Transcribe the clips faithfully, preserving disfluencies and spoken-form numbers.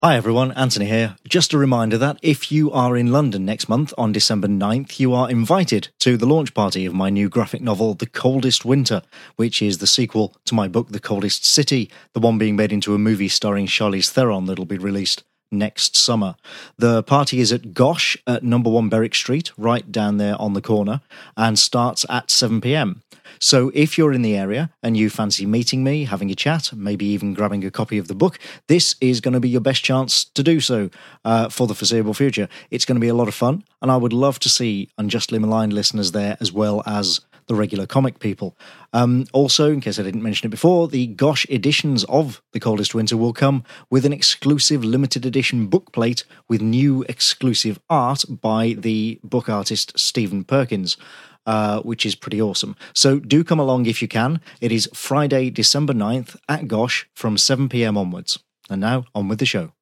Hi everyone, Anthony here. Just a reminder that if you are in London next month on December ninth, you are invited to the launch party of my new graphic novel, The Coldest Winter, which is the sequel to my book, The Coldest City, the one being made into a movie starring Charlize Theron that'll be released next summer. The party is at Gosh at number one Berwick Street, right down there on the corner, and starts at seven p.m. So if you're in the area and you fancy meeting me, having a chat, maybe even grabbing a copy of the book, this is going to be your best chance to do so uh, for the foreseeable future. It's going to be a lot of fun, and I would love to see Unjustly Maligned listeners there as well as the regular comic people. Um, also, in case I didn't mention it before, the Gosh editions of The Coldest Winter will come with an exclusive limited edition bookplate with new exclusive art by the book artist Stephen Perkins. Uh, which is pretty awesome. So do come along if you can. It is Friday, December ninth at Gosh from seven p.m. onwards. And now, on with the show.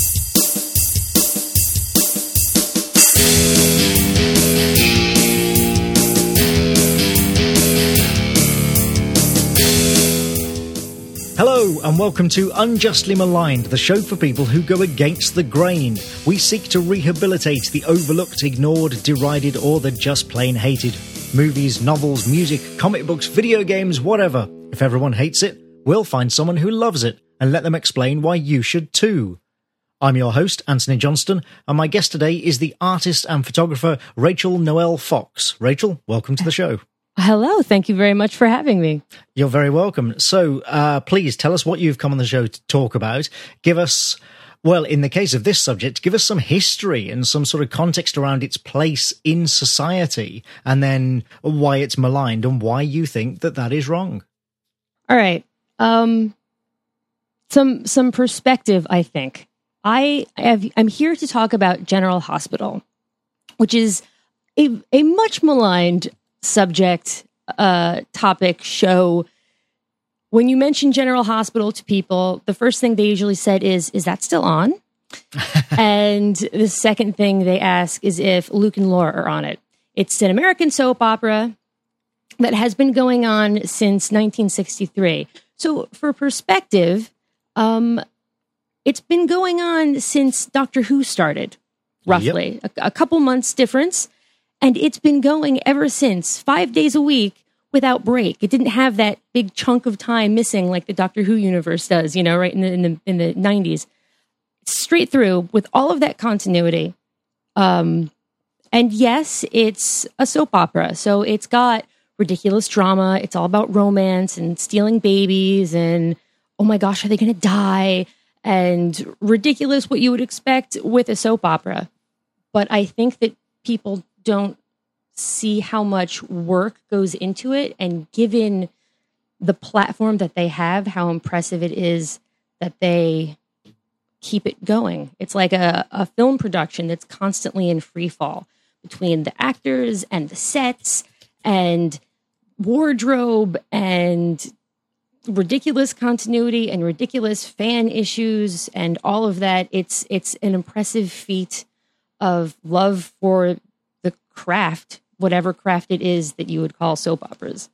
Hello and welcome to Unjustly Maligned, the show for people who go against the grain. We seek to rehabilitate the overlooked, ignored, derided, or the just plain hated. Movies, novels, music, comic books, video games, whatever. If everyone hates it, we'll find someone who loves it and let them explain why you should too. I'm your host, Anthony Johnston, and my guest today is the artist and photographer Rachel Noel Fox. Rachel, welcome to the show. Hello, thank you very much for having me. You're very welcome. So, uh, please tell us what you've come on the show to talk about. Give us, well, in the case of this subject, give us some history and some sort of context around its place in society, and then why it's maligned and why you think that that is wrong. All right. Um, some some perspective, I think. I have, I'm here to talk about General Hospital, which is a, a much maligned subject, uh, topic, show. When you mention General Hospital to people, the first thing they usually said is, is that still on? And the second thing they ask is if Luke and Laura are on it. It's an American soap opera that has been going on since nineteen sixty-three. So for perspective, um, it's been going on since Doctor Who started, roughly. Yep. A, a couple months difference. And it's been going ever since, five days a week without break. It didn't have that big chunk of time missing like the Doctor Who universe does, you know, right in the in the, in the nineties. Straight through with all of that continuity. Um, and yes, it's a soap opera. So it's got ridiculous drama. It's all about romance and stealing babies and, oh my gosh, are they going to die? And ridiculous what you would expect with a soap opera. But I think that people don't see how much work goes into it, and given the platform that they have, how impressive it is that they keep it going. It's like a, a film production that's constantly in free fall between the actors and the sets and wardrobe and ridiculous continuity and ridiculous fan issues and all of that. It's it's an impressive feat of love for the craft, whatever craft it is that you would call soap operas.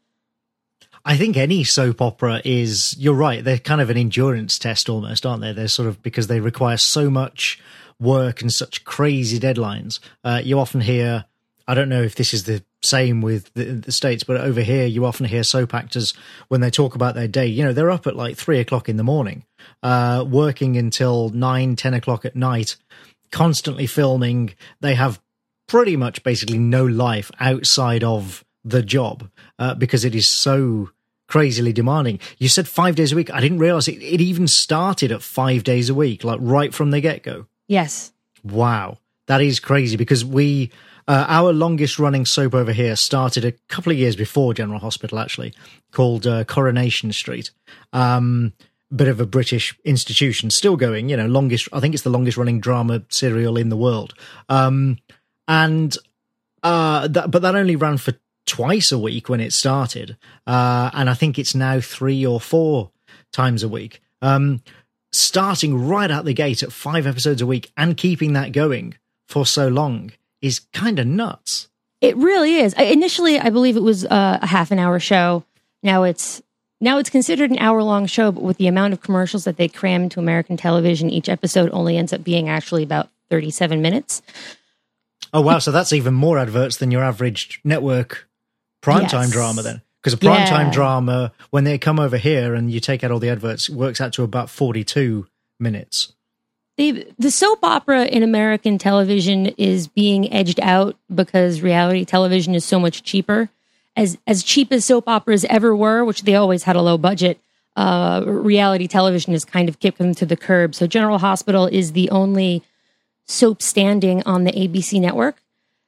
I think any soap opera is, you're right, they're kind of an endurance test almost, aren't they? They're sort of, because they require so much work and such crazy deadlines. Uh, you often hear, I don't know if this is the same with the, the States, but over here you often hear soap actors when they talk about their day, you know, they're up at like three o'clock in the morning, uh, working until nine, ten o'clock at night, constantly filming. They have pretty much basically no life outside of the job uh, because it is so crazily demanding. You said five days a week. I didn't realize it, it even started at five days a week, like right from the get-go. Yes. Wow. That is crazy because we, uh, our longest running soap over here started a couple of years before General Hospital, actually, called uh, Coronation Street. Um, bit of a British institution, still going, you know, longest, I think it's the longest running drama serial in the world. Um, And, uh, that, but that only ran for twice a week when it started. Uh, and I think it's now three or four times a week. Um, starting right out the gate at five episodes a week and keeping that going for so long is kind of nuts. It really is. Initially, I believe it was uh, a half an hour show. Now it's now it's considered an hour-long show, but with the amount of commercials that they cram into American television, each episode only ends up being actually about thirty-seven minutes. Oh, wow. So that's even more adverts than your average network primetime Yes. drama then. Because a primetime Yeah. drama, when they come over here and you take out all the adverts, works out to about forty-two minutes. The, the soap opera in American television is being edged out because reality television is so much cheaper. As as cheap as soap operas ever were, which they always had a low budget, uh, reality television has kind of kicked them to the curb. So General Hospital is the only soap standing on the A B C network,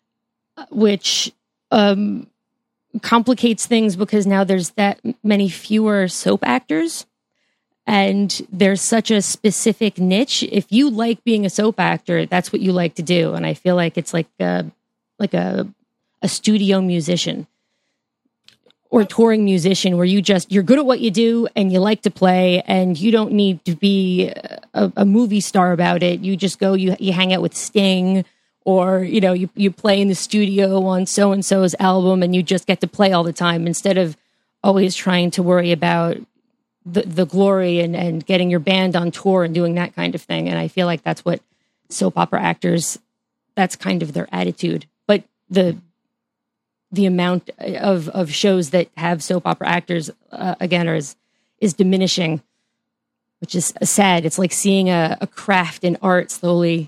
which um, complicates things because now there's that many fewer soap actors. And there's such a specific niche. If you like being a soap actor, that's what you like to do. And I feel like it's like a, like a, a studio musician or touring musician where you just, you're good at what you do and you like to play and you don't need to be a, a movie star about it. You just go, you, you hang out with Sting or, you know, you, you play in the studio on so-and-so's album and you just get to play all the time instead of always trying to worry about the the glory and, and getting your band on tour and doing that kind of thing. And I feel like that's what soap opera actors, that's kind of their attitude. But the the amount of, of shows that have soap opera actors, uh, again, are, is, is diminishing, which is sad. It's like seeing a, a craft and art slowly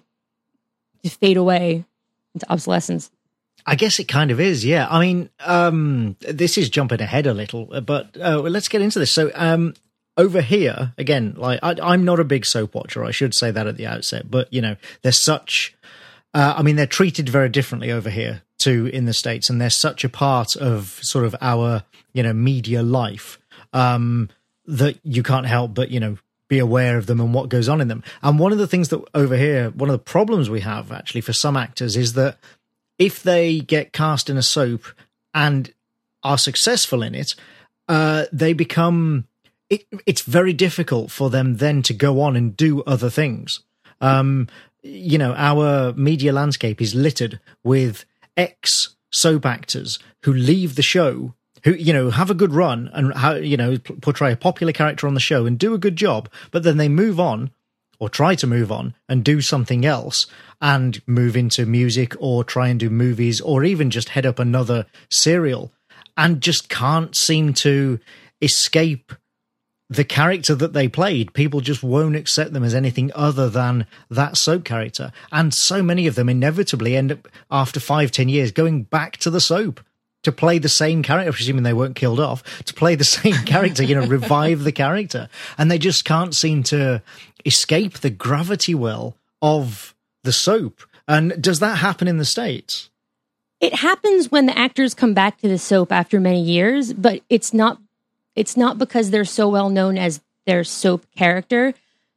just fade away into obsolescence. I guess it kind of is, yeah. I mean, um, this is jumping ahead a little, but uh, let's get into this. So um, over here, again, like I, I'm not a big soap watcher. I should say that at the outset. But, you know, there's such, uh, I mean, they're treated very differently over here to in the States. And they're such a part of sort of our, you know, media life um, that you can't help but, you know, be aware of them and what goes on in them. And one of the things that over here, one of the problems we have actually for some actors is that if they get cast in a soap and are successful in it, uh, they become, it, it's very difficult for them then to go on and do other things. Um, you know, our media landscape is littered with ex-soap actors who leave the show, who, you know, have a good run and, how, you know, p- portray a popular character on the show and do a good job, but then they move on or try to move on and do something else and move into music or try and do movies or even just head up another serial and just can't seem to escape the character that they played. People just won't accept them as anything other than that soap character. And so many of them inevitably end up, after five, ten years, going back to the soap to play the same character, presuming they weren't killed off, to play the same character, you know, revive the character. And they just can't seem to escape the gravity well of the soap. And does that happen in the States? It happens when the actors come back to the soap after many years, but it's not it's not because they're so well known as their soap character.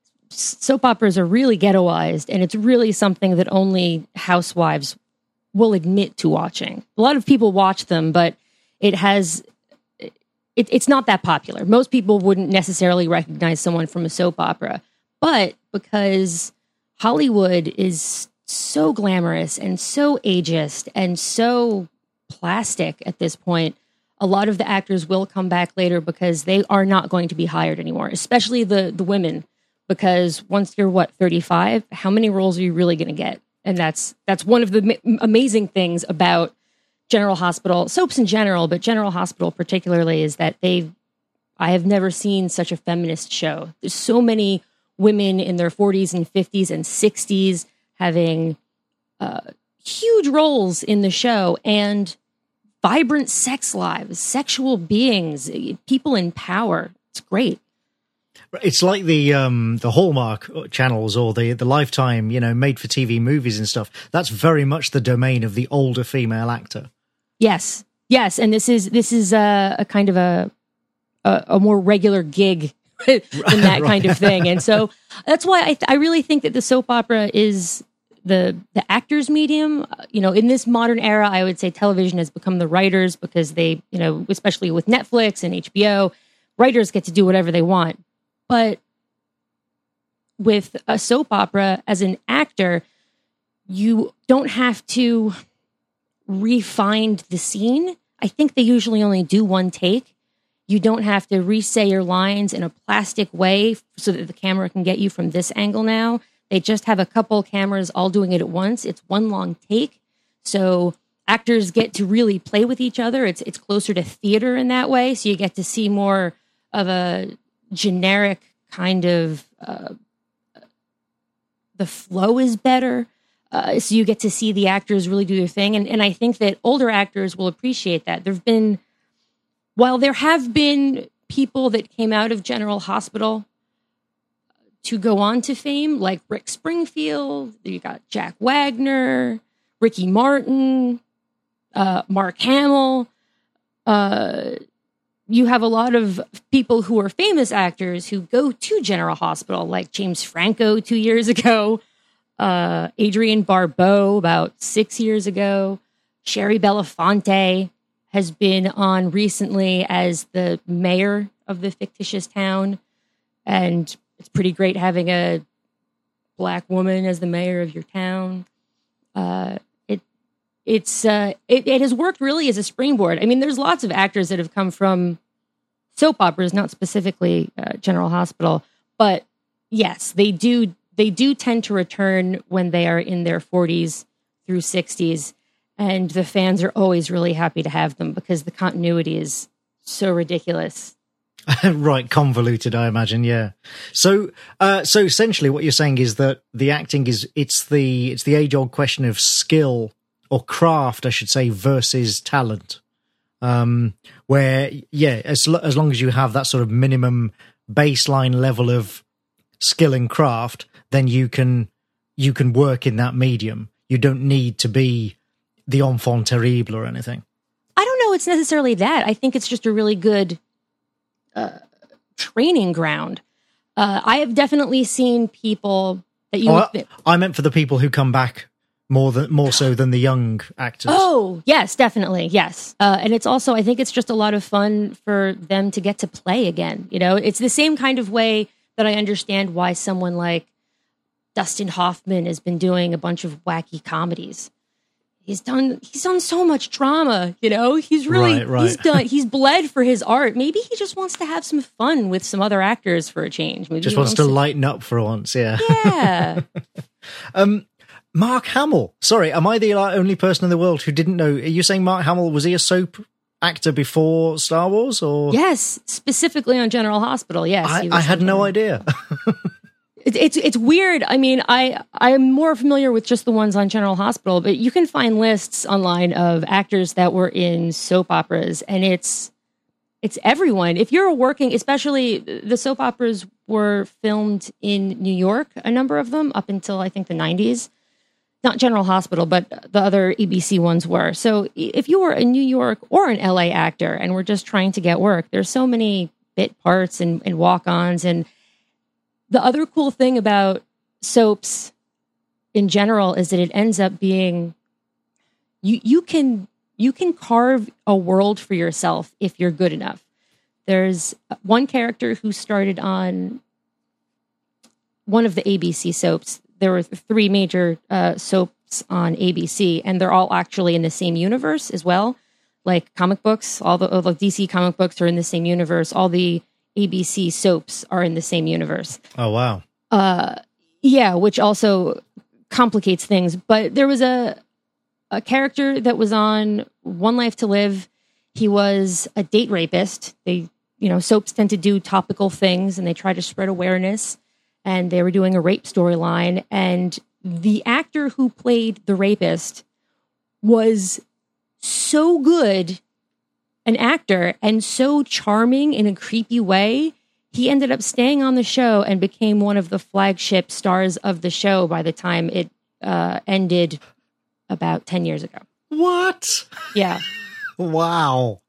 S- soap operas are really ghettoized, and it's really something that only housewives will admit to watching. A lot of people watch them, but it has it, it's not that popular. Most people wouldn't necessarily recognize someone from a soap opera, but because Hollywood is so glamorous and so ageist and so plastic at this point, a lot of the actors will come back later because they are not going to be hired anymore, especially the the women, because once you're, what, thirty-five, how many roles are you really going to get? And that's that's one of the ma- amazing things about General Hospital, soaps in general, but General Hospital particularly, is that they've, I have never seen such a feminist show. There's so many women in their forties and fifties and sixties having uh, huge roles in the show and vibrant sex lives, sexual beings, people in power. It's great. It's like the um, the Hallmark channels or the the Lifetime, you know, made for T V movies and stuff. That's very much the domain of the older female actor. Yes, yes, and this is this is a, a kind of a, a a more regular gig than that right. kind of thing, and so that's why I th- I really think that the soap opera is the the actors' medium. You know, in this modern era, I would say television has become the writers, because they, you know, especially with Netflix and H B O, writers get to do whatever they want. But with a soap opera, as an actor, you don't have to refine the scene. I think they usually only do one take. You don't have to re-say your lines in a plastic way so that the camera can get you from this angle now. They just have a couple cameras all doing it at once. It's one long take. So actors get to really play with each other. It's it's closer to theater in that way. So you get to see more of a generic kind of, uh, the flow is better. Uh, so you get to see the actors really do their thing. And, and I think that older actors will appreciate that. There've been, while there have been people that came out of General Hospital to go on to fame, like Rick Springfield, you got Jack Wagner, Ricky Martin, uh, Mark Hamill. Uh, you have a lot of people who are famous actors who go to General Hospital, like James Franco two years ago, uh, Adrienne Barbeau about six years ago, Sherry Belafonte has been on recently as the mayor of the fictitious town. And it's pretty great having a Black woman as the mayor of your town. Uh, it it's uh, it, it has worked really as a springboard. I mean, there's lots of actors that have come from soap operas, not specifically uh, General Hospital, but yes, they do they do tend to return when they are in their forties through sixties, and the fans are always really happy to have them because the continuity is so ridiculous. Right, convoluted, I imagine. Yeah. So, uh, so essentially, what you're saying is that the acting is it's the it's the age old question of skill or craft, I should say, versus talent. Um, where yeah, as lo- as long as you have that sort of minimum baseline level of skill and craft, then you can you can work in that medium. You don't need to be the enfant terrible or anything. I don't know. It's necessarily that. I think it's just a really good Uh, training ground. Uh, I have definitely seen people that you. Oh, I, I meant for the people who come back more than more so than the young actors. Oh, yes, definitely, yes. Uh, and it's also, I think, it's just a lot of fun for them to get to play again. You know, it's the same kind of way that I understand why someone like Dustin Hoffman has been doing a bunch of wacky comedies. He's done. He's done so much drama, you know. He's really. Right, right. He's done. He's bled for his art. Maybe he just wants to have some fun with some other actors for a change. Maybe just wants, wants to, to lighten up for once. Yeah. Yeah. um, Mark Hamill. Sorry, am I the only person in the world who didn't know? Are you saying Mark Hamill was he a soap actor before Star Wars? Or yes, specifically on General Hospital. Yes, I, I had no idea. It's, it's it's weird. I mean, I I'm more familiar with just the ones on General Hospital, but you can find lists online of actors that were in soap operas, and it's it's everyone. If you're working, especially the soap operas were filmed in New York, a number of them up until I think the nineties. Not General Hospital, but the other A B C ones were. So if you were a New York or an L A actor and were just trying to get work, there's so many bit parts and, and walk-ons. And the other cool thing about soaps in general is that it ends up being you you can you can carve a world for yourself if you're good enough. There's one character who started on one of the A B C soaps. There were three major uh, soaps on A B C, and they're all actually in the same universe as well. Like comic books, all the, all the D C comic books are in the same universe. All the A B C soaps are in the same universe. Oh, wow. Uh, yeah, which also complicates things. But there was a a character that was on One Life to Live. He was a date rapist. They, you know, soaps tend to do topical things, and they try to spread awareness. And they were doing a rape storyline. And the actor who played the rapist was so good an actor and so charming in a creepy way, he ended up staying on the show and became one of the flagship stars of the show by the time it uh, ended about ten years ago. What? Yeah. Wow.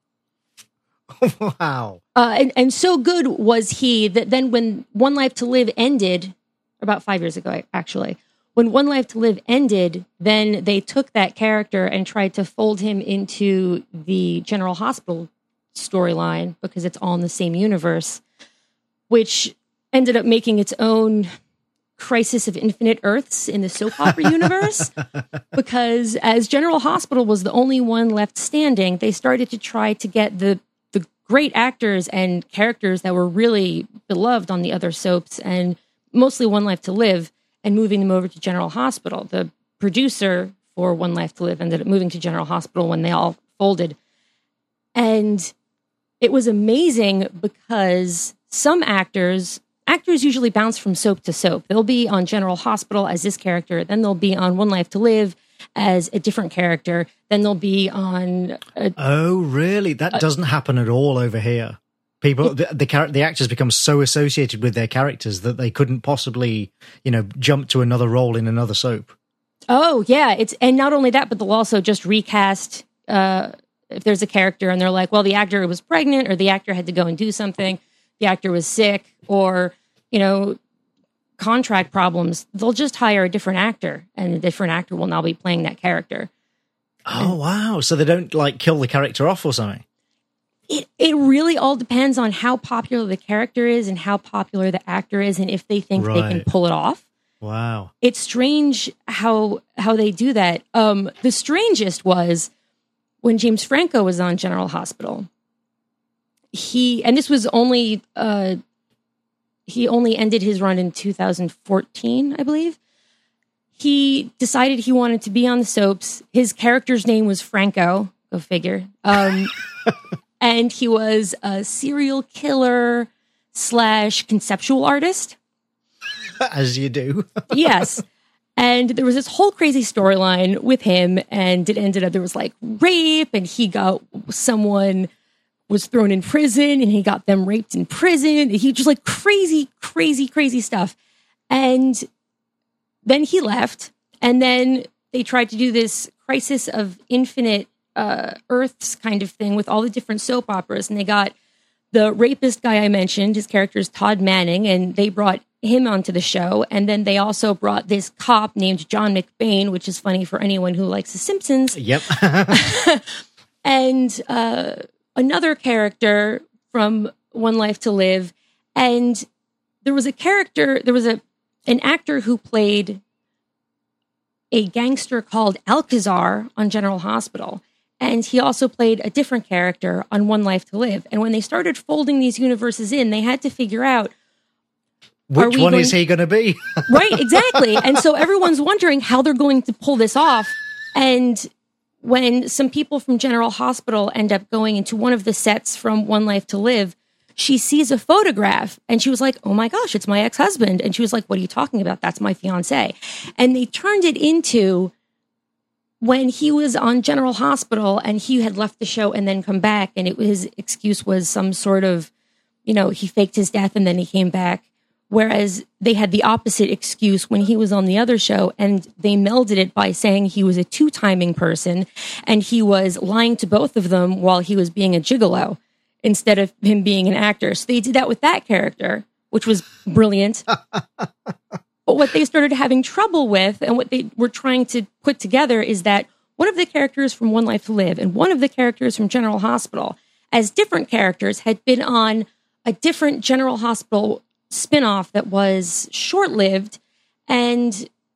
Wow. Uh, and, and so good was he that then when One Life to Live ended, about five years ago, actually, when One Life to Live ended, then they took that character and tried to fold him into the General Hospital storyline because it's all in the same universe, which ended up making its own Crisis of Infinite Earths in the soap opera universe. Because as General Hospital was the only one left standing, they started to try to get the, the great actors and characters that were really beloved on the other soaps, and mostly One Life to Live, and moving them over to General Hospital. The producer for One Life to Live ended up moving to General Hospital when they all folded. And it was amazing because some actors, actors usually bounce from soap to soap. They'll be on General Hospital as this character, then they'll be on One Life to Live as a different character, then they'll be on... A, oh, really? That a, doesn't happen at all over here. People, the, the char- the actors become so associated with their characters that they couldn't possibly, you know, jump to another role in another soap. Oh, yeah. It's and not only that, but they'll also just recast uh, if there's a character and they're like, well, the actor was pregnant or the actor had to go and do something, the actor was sick, or, you know, contract problems. They'll just hire a different actor and a different actor will now be playing that character. Oh, and, wow. So they don't like kill the character off or something? It it really all depends on how popular the character is and how popular the actor is and if they think right. they can pull it off. Wow. It's strange how how they do that. Um, the strangest was when James Franco was on General Hospital. He, and this was only, uh, he only ended his run in two thousand fourteen, I believe. He decided he wanted to be on the soaps. His character's name was Franco, go figure. Um And he was a serial killer slash conceptual artist. As you do. Yes. And there was this whole crazy storyline with him. And it ended up, there was like rape and he got, someone was thrown in prison and he got them raped in prison. He just like crazy, crazy, crazy stuff. And then he left. And then they tried to do this Crisis of Infinite Uh, Earths kind of thing with all the different soap operas. And they got the rapist guy I mentioned, his character is Todd Manning, and they brought him onto the show. And then they also brought this cop named John McBain, which is funny for anyone who likes The Simpsons. Yep. And uh, another character from One Life to Live. And there was a character, there was a an actor who played a gangster called Alcazar on General Hospital. And he also played a different character on One Life to Live. And when they started folding these universes in, they had to figure out... Which one going... is he going to be? Right, exactly. And so everyone's wondering how they're going to pull this off. And when some people from General Hospital end up going into one of the sets from One Life to Live, she sees a photograph and she was like, oh my gosh, it's my ex-husband. And she was like, what are you talking about? That's my fiance. And they turned it into... when he was on General Hospital and he had left the show and then come back, and it his excuse was some sort of, you know, he faked his death and then he came back. Whereas they had the opposite excuse when he was on the other show, and they melded it by saying he was a two-timing person and he was lying to both of them while he was being a gigolo instead of him being an actor. So they did that with that character, which was brilliant. But what they started having trouble with and what they were trying to put together is that one of the characters from One Life to Live and one of the characters from General Hospital, as different characters, had been on a different General Hospital spinoff that was short-lived and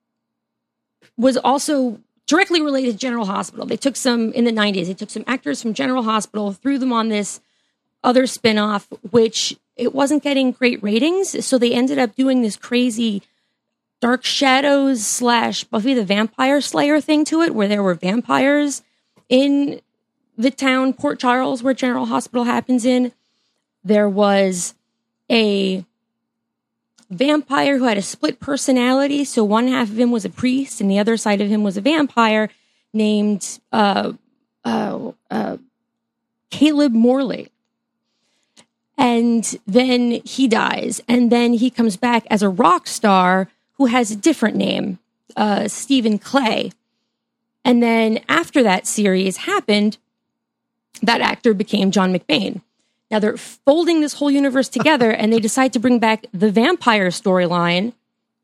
was also directly related to General Hospital. They took some, in the nineties, they took some actors from General Hospital, threw them on this other spinoff, which it wasn't getting great ratings. So they ended up doing this crazy Dark Shadows slash Buffy the Vampire Slayer thing to it, where there were vampires in the town, Port Charles, where General Hospital happens in. There was a vampire who had a split personality. So one half of him was a priest and the other side of him was a vampire named uh, uh, uh, Caleb Morley. And then he dies. And then he comes back as a rock star who has a different name, uh, Stephen Clay. And then after that series happened, that actor became John McBain. Now they're folding this whole universe together and they decide to bring back the vampire storyline.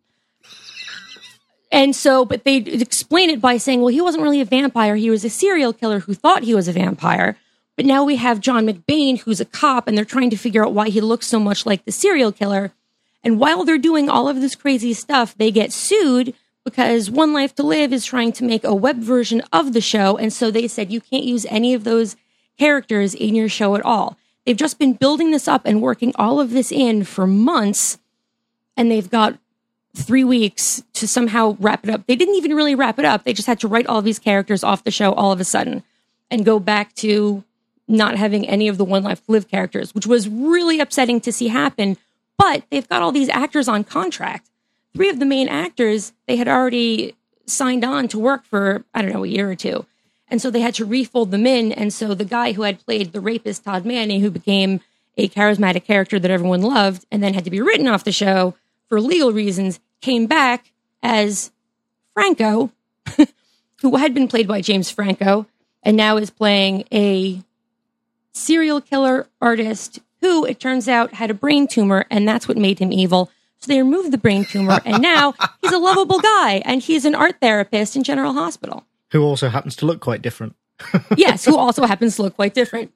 And so, but they explain it by saying, well, he wasn't really a vampire. He was a serial killer who thought he was a vampire. But now we have John McBain, who's a cop, and they're trying to figure out why he looks so much like the serial killer. And while they're doing all of this crazy stuff, they get sued because One Life to Live is trying to make a web version of the show. And so they said, you can't use any of those characters in your show at all. They've just been building this up and working all of this in for months, and they've got three weeks to somehow wrap it up. They didn't even really wrap it up. They just had to write all of these characters off the show all of a sudden and go back to not having any of the One Life to Live characters, which was really upsetting to see happen. But they've got all these actors on contract. Three of the main actors, they had already signed on to work for, I don't know, a year or two. And so they had to refold them in. And so the guy who had played the rapist Todd Manning, who became a charismatic character that everyone loved and then had to be written off the show for legal reasons, came back as Franco, who had been played by James Franco, and now is playing a serial killer artist who, it turns out, had a brain tumor, and that's what made him evil. So they removed the brain tumor, and now he's a lovable guy, and he's an art therapist in General Hospital. Who also happens to look quite different. Yes, who also happens to look quite different.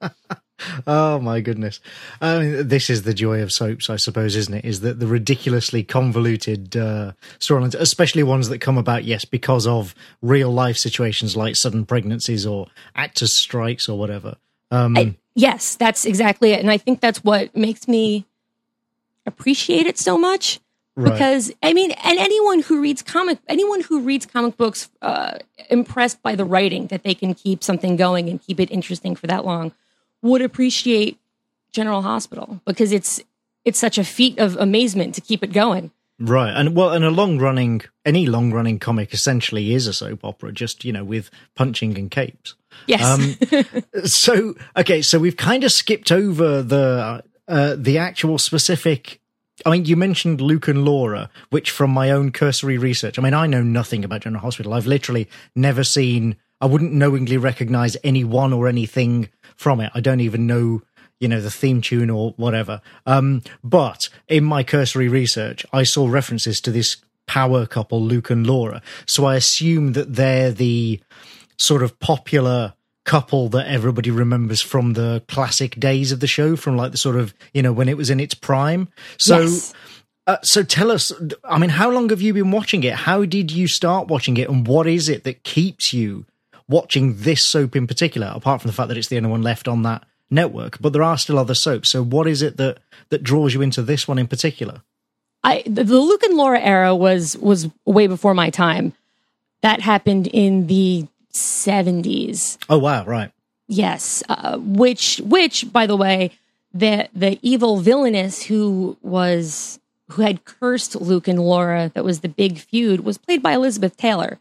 Oh, my goodness. I mean, this is the joy of soaps, I suppose, isn't it? Is that the ridiculously convoluted uh, storylines, especially ones that come about, yes, because of real-life situations like sudden pregnancies or actors' strikes or whatever. Um, I, yes, that's exactly it. And I think that's what makes me appreciate it so much. Right. Because, I mean, and anyone who reads comic, anyone who reads comic books, uh, impressed by the writing, that they can keep something going and keep it interesting for that long, would appreciate General Hospital, because it's it's such a feat of amazement to keep it going. Right. And well, and a long running, any long running comic essentially is a soap opera, just, you know, with punching and capes. Yes. Um, so, okay, so we've kind of skipped over the uh, the actual specific. I mean, you mentioned Luke and Laura, which from my own cursory research, I mean, I know nothing about General Hospital. I've literally never seen, I wouldn't knowingly recognize anyone or anything from it. I don't even know, you know, the theme tune or whatever. Um, but in my cursory research, I saw references to this power couple, Luke and Laura. So I assume that they're the sort of popular couple that everybody remembers from the classic days of the show, from like the sort of, you know, when it was in its prime. So, yes. uh, so tell us, I mean, how long have you been watching it? How did you start watching it? And what is it that keeps you watching this soap in particular, apart from the fact that it's the only one left on that network? But there are still other soaps. So what is it that, that draws you into this one in particular? I, the, the Luke and Laura era was, was way before my time. That happened in the seventies. Oh, wow. Right. Yes. Uh, which, which, by the way, the, the evil villainess who was, who had cursed Luke and Laura, that was the big feud, was played by Elizabeth Taylor.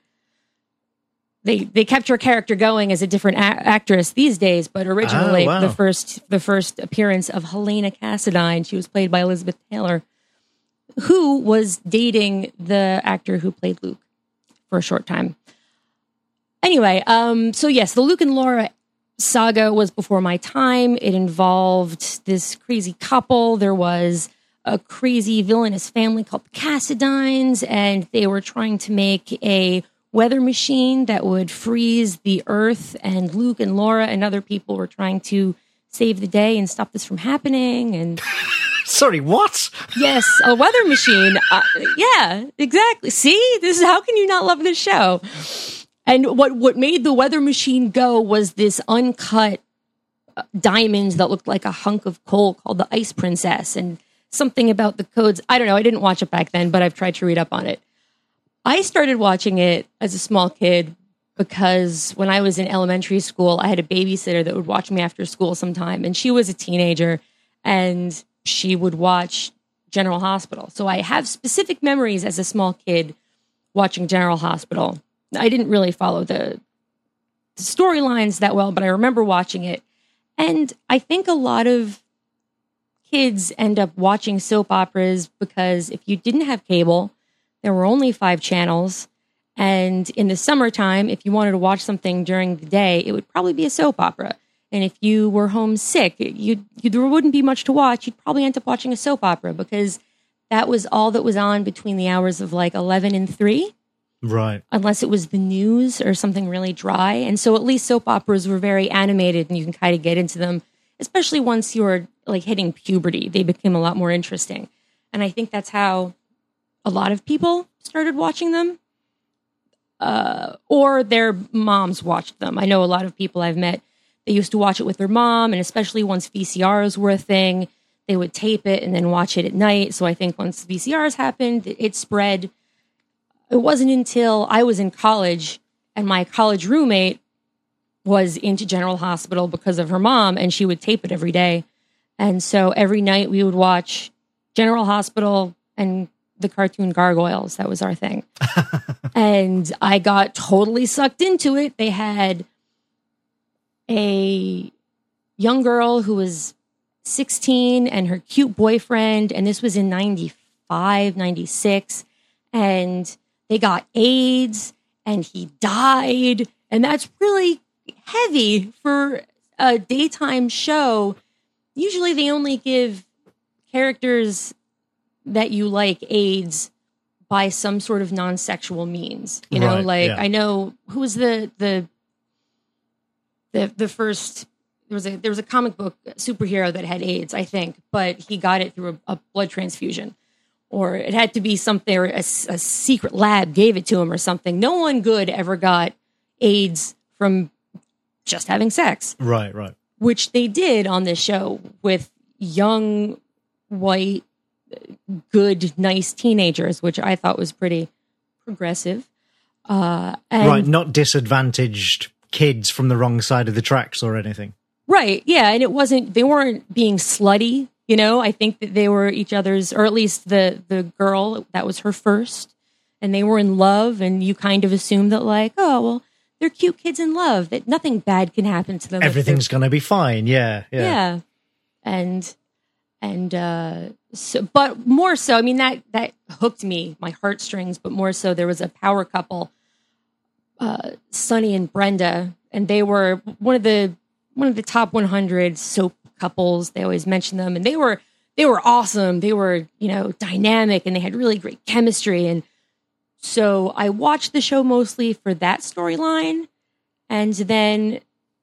They, they kept her character going as a different a- actress these days, but originally oh, wow. the first, the first appearance of Helena Cassadine, she was played by Elizabeth Taylor, who was dating the actor who played Luke for a short time. Anyway, um, so yes, the Luke and Laura saga was before my time. It involved this crazy couple. There was a crazy villainous family called the Cassadines, and they were trying to make a weather machine that would freeze the earth, and Luke and Laura and other people were trying to save the day and stop this from happening. And sorry, what? Yes, a weather machine. Uh, yeah, exactly. See, this is, how can you not love this show? And what, what made the weather machine go was this uncut uh, diamond that looked like a hunk of coal called the Ice Princess, and something about the codes. I don't know. I didn't watch it back then, but I've tried to read up on it. I started watching it as a small kid because when I was in elementary school, I had a babysitter that would watch me after school sometime, and she was a teenager, and she would watch General Hospital. So I have specific memories as a small kid watching General Hospital. I didn't really follow the, the storylines that well, but I remember watching it. And I think a lot of kids end up watching soap operas because if you didn't have cable, there were only five channels. And in the summertime, if you wanted to watch something during the day, it would probably be a soap opera. And if you were homesick, you, you there wouldn't be much to watch. You'd probably end up watching a soap opera because that was all that was on between the hours of like eleven and three. Right. Unless it was the news or something really dry. And so at least soap operas were very animated and you can kind of get into them, especially once you were like hitting puberty. They became a lot more interesting. And I think that's how a lot of people started watching them. Uh, or their moms watched them. I know a lot of people I've met They used to watch it with their mom, and especially once V C Rs were a thing, they would tape it and then watch it at night. So I think once V C Rs happened, it spread. It wasn't until I was in college and my college roommate was into General Hospital because of her mom, and she would tape it every day. And so every night we would watch General Hospital and the cartoon Gargoyles. That was our thing. And I got totally sucked into it. They had a young girl who was sixteen and her cute boyfriend, and this was in ninety-five, ninety-six, and they got AIDS and he died, and that's really heavy for a daytime show. Usually they only give characters that you like AIDS by some sort of non-sexual means, you know, Right, like yeah. I know who was the the the the first there was a there was a comic book superhero that had AIDS, I think, but he got it through a, a blood transfusion, or it had to be something, or a, a secret lab gave it to him or something. No one good ever got AIDS from just having sex, Right, right. which they did on this show with young, white, good, nice teenagers, which I thought was pretty progressive. Uh, and Right, not disadvantaged kids from the wrong side of the tracks or anything. Right. Yeah. And it wasn't, they weren't being slutty, you know, I think that they were each other's, or at least the, the girl, that was her first, and they were in love, and you kind of assume that, like, oh, well, they're cute kids in love, that nothing bad can happen to them. Everything's going to be fine. Yeah, yeah. Yeah. And, and, uh, so, but more so, I mean, that, that hooked me, my heartstrings, but more so there was a power couple, uh, Sonny and Brenda, and they were one of the, one of the top one hundred soap couples. They always mention them, and they were, they were awesome. They were, you know, dynamic, and they had really great chemistry. And so I watched the show mostly for that storyline. And then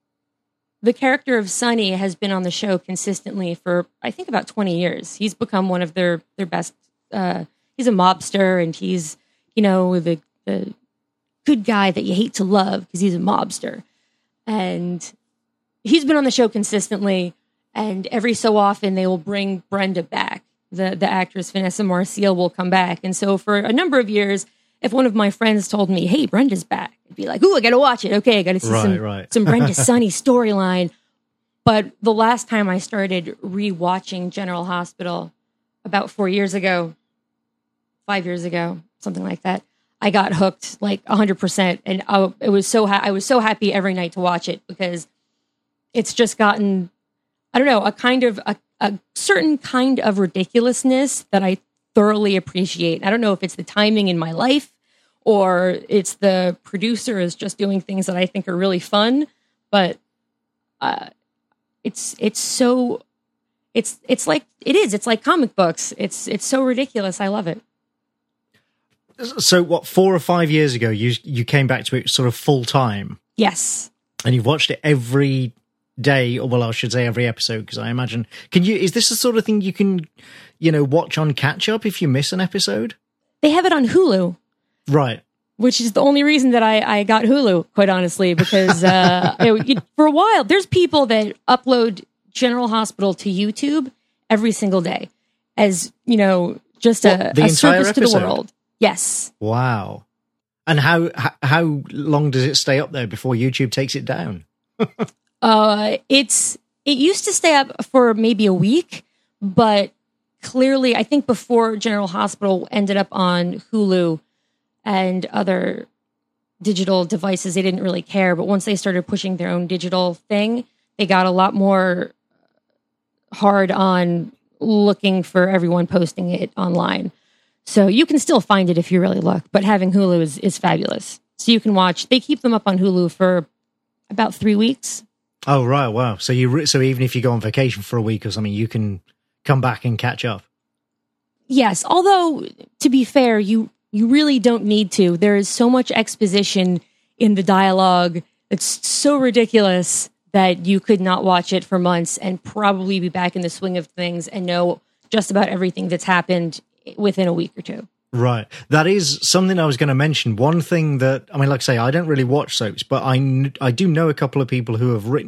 the character of Sonny has been on the show consistently for, I think, about twenty years. He's become one of their, their best, uh, he's a mobster, and he's, you know, the, the good guy that you hate to love because he's a mobster. And he's been on the show consistently, and every so often they will bring Brenda back. The, the actress Vanessa Marcil will come back. And so for a number of years, if one of my friends told me, hey, Brenda's back, I'd be like, ooh, I got to watch it. Okay, I got to see Right, some, right. some Brenda Sonny storyline. But the last time I started rewatching General Hospital, about four years ago, five years ago, something like that, I got hooked like one hundred percent. And I, it was so ha- I was so happy every night to watch it, because it's just gotten, I don't know, a kind of, a, a certain kind of ridiculousness that I thoroughly appreciate. I don't know if it's the timing in my life, or it's the producer is just doing things that I think are really fun, but uh, it's it's so it's it's like it is. It's like comic books. It's it's so ridiculous. I love it. So, what, four or five years ago, you you came back to it sort of full time, Yes. and you've watched it every day, or well, I should say every episode, because I imagine, can you? Is this the sort of thing you can, you know, watch on catch up if you miss an episode? They have it on Hulu, Right. which is the only reason that I, I got Hulu, quite honestly, because uh, it, it- for a while, there's people that upload General Hospital to YouTube every single day as, you know, just a, What, the a entire service to the episode? world. Yes. Wow. And how h- how long does it stay up there before YouTube takes it down? Uh, it's it used to stay up for maybe a week, but clearly, I think before General Hospital ended up on Hulu and other digital devices, they didn't really care. But once they started pushing their own digital thing, they got a lot more hard on looking for everyone posting it online. So you can still find it if you really look, but having Hulu is, is fabulous. So you can watch, they keep them up on Hulu for about three weeks. Oh, right. Wow. So you re- so even if you go on vacation for a week or something, you can come back and catch up. Yes, although to be fair, you you really don't need to. There is so much exposition in the dialogue. It's so ridiculous that you could not watch it for months and probably be back in the swing of things and know just about everything that's happened within a week or two. Right. That is something I was going to mention. One thing that, I mean, like I say, I don't really watch soaps, but I, kn- I do know a couple of people who have written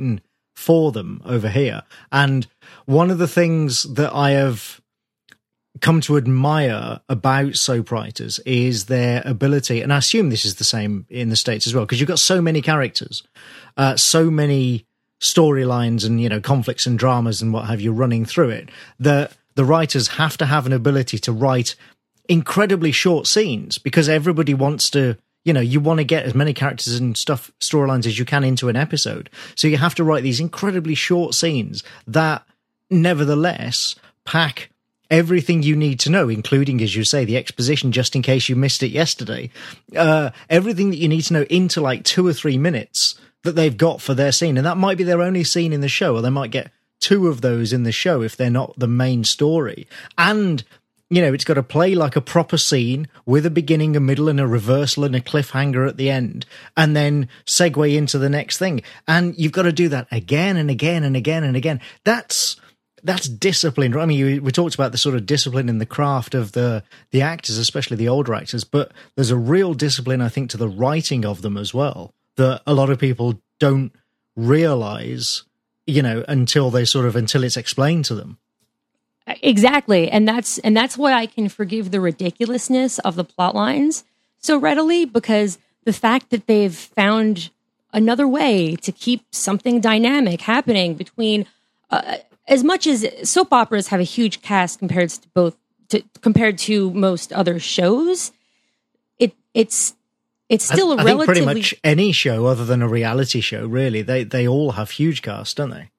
for them over here. And one of the things that I have come to admire about soap writers is their ability, and I assume this is the same in the States as well, because you've got so many characters, uh, so many storylines and, you know, conflicts and dramas and what have you running through it, that the writers have to have an ability to write incredibly short scenes, because everybody wants to, you know, you want to get as many characters and stuff, storylines as you can into an episode. So you have to write these incredibly short scenes that nevertheless pack everything you need to know, including, as you say, the exposition, just in case you missed it yesterday, uh, everything that you need to know into like two or three minutes that they've got for their scene. And that might be their only scene in the show, or they might get two of those in the show if they're not the main story. And, you know, it's got to play like a proper scene with a beginning, a middle, and a reversal and a cliffhanger at the end, and then segue into the next thing. And you've got to do that again and again and again and again. That's that's discipline. I mean, you, we talked about the sort of discipline in the craft of the the actors, especially the older actors, but there's a real discipline, I think, to the writing of them as well, that a lot of people don't realize, you know, until they sort of, until it's explained to them. Exactly. And that's, and that's why I can forgive the ridiculousness of the plot lines so readily, because the fact that they've found another way to keep something dynamic happening between, uh, as much as soap operas have a huge cast compared to both, to, compared to most other shows, it it's it's still I, a I relatively think pretty much any show other than a reality show, really, they they all have huge casts, don't they?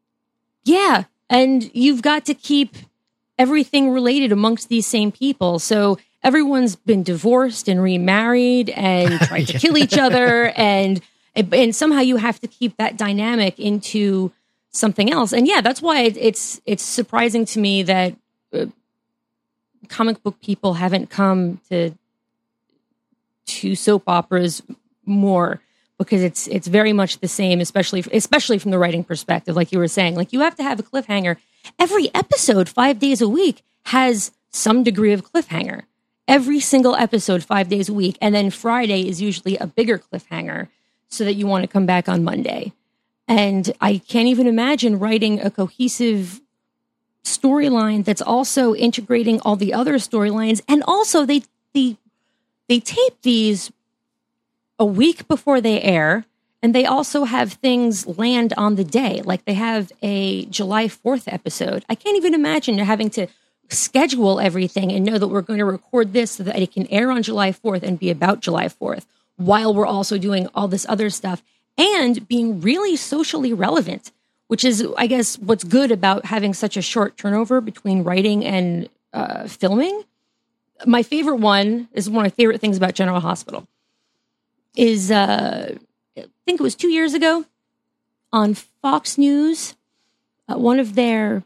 Yeah, and you've got to keep everything related amongst these same people. So everyone's been divorced and remarried and tried to yeah. kill each other, and and somehow you have to keep that dynamic into something else. And yeah, that's why it's it's surprising to me that uh, comic book people haven't come to to soap operas more, because it's it's very much the same, especially especially from the writing perspective. Like you were saying, like you have to have a cliffhanger. Every episode, five days a week, has some degree of cliffhanger. Every single episode, five days a week, and then Friday is usually a bigger cliffhanger, so that you want to come back on Monday. And I can't even imagine writing a cohesive storyline that's also integrating all the other storylines. And also, they they they tape these a week before they air, and they also have things land on the day. Like they have a July fourth episode. I can't even imagine having to schedule everything and know that we're going to record this so that it can air on July fourth and be about July fourth, while we're also doing all this other stuff and being really socially relevant, which is, I guess, what's good about having such a short turnover between writing and uh, filming. My favorite one is one of my favorite things about General Hospital is, uh, I think it was two years ago on Fox News, uh, one of their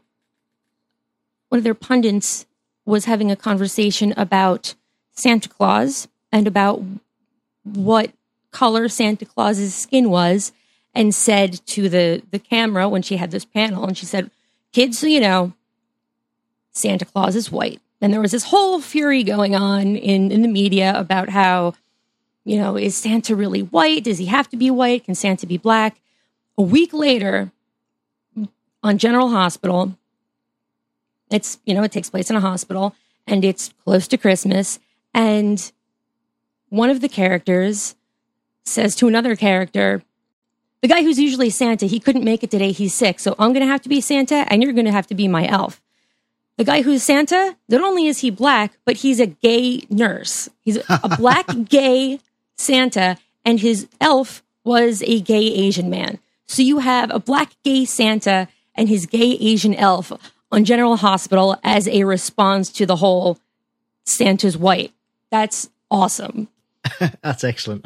one of their pundits was having a conversation about Santa Claus and about what color Santa Claus's skin was, and said to the, the camera when she had this panel, and she said, kids, so you know, Santa Claus is white. And there was this whole fury going on in, in the media about how, you know, is Santa really white? Does he have to be white? Can Santa be black? A week later, on General Hospital, it's, you know, it takes place in a hospital, and it's close to Christmas, and one of the characters says to another character, the guy who's usually Santa, he couldn't make it today, he's sick, so I'm going to have to be Santa, and you're going to have to be my elf. The guy who's Santa, not only is he black, but he's a gay nurse. He's a black gay Santa, and his elf was a gay Asian man. So you have a black gay Santa and his gay Asian elf on General Hospital as a response to the whole Santa's white. That's awesome. That's excellent.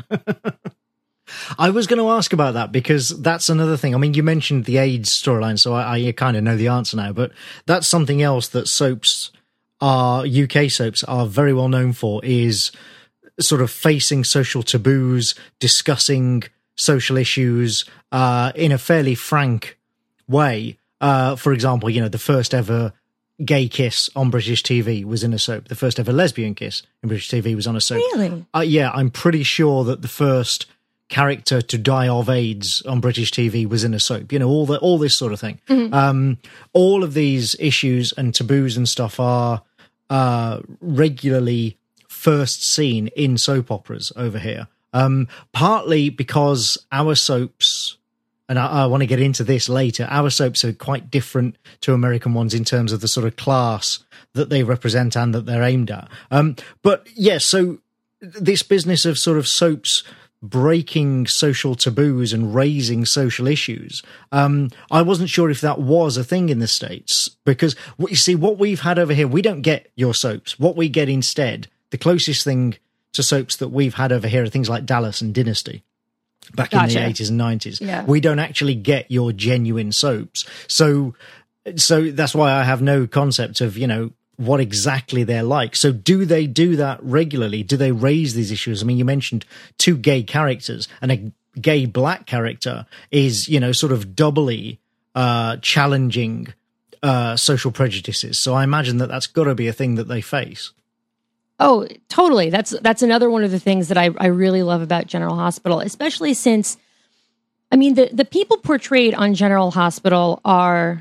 I was going to ask about that, because that's another thing. I mean, you mentioned the AIDS storyline, so I, I kind of know the answer now, but that's something else that soaps are, U K soaps are very well known for, is sort of facing social taboos, discussing social issues uh, in a fairly frank way. Uh, for example, you know, the first ever gay kiss on British T V was in a soap. The first ever lesbian kiss in British T V was on a soap. Really? Uh, yeah, I'm pretty sure that the first character to die of AIDS on British T V was in a soap. You know, all the all this sort of thing. Mm-hmm. Um, all of these issues and taboos and stuff are uh, regularly first seen in soap operas over here. Um, partly because our soaps, and I, I want to get into this later, our soaps are quite different to American ones in terms of the sort of class that they represent and that they're aimed at. Um, but yeah, so this business of sort of soaps breaking social taboos and raising social issues, um, I wasn't sure if that was a thing in the States, because you see, what we've had over here, we don't get your soaps. What we get instead, the closest thing to soaps that we've had over here are things like Dallas and Dynasty back gotcha. in the eighties and nineties. Yeah. We don't actually get your genuine soaps. So, so that's why I have no concept of, you know, what exactly they're like. So do they do that regularly? Do they raise these issues? I mean, you mentioned two gay characters, and a gay black character is, you know, sort of doubly uh, challenging uh, social prejudices. So I imagine that that's got to be a thing that they face. Oh, totally. That's that's another one of the things that I, I really love about General Hospital, especially since, I mean, the, the people portrayed on General Hospital are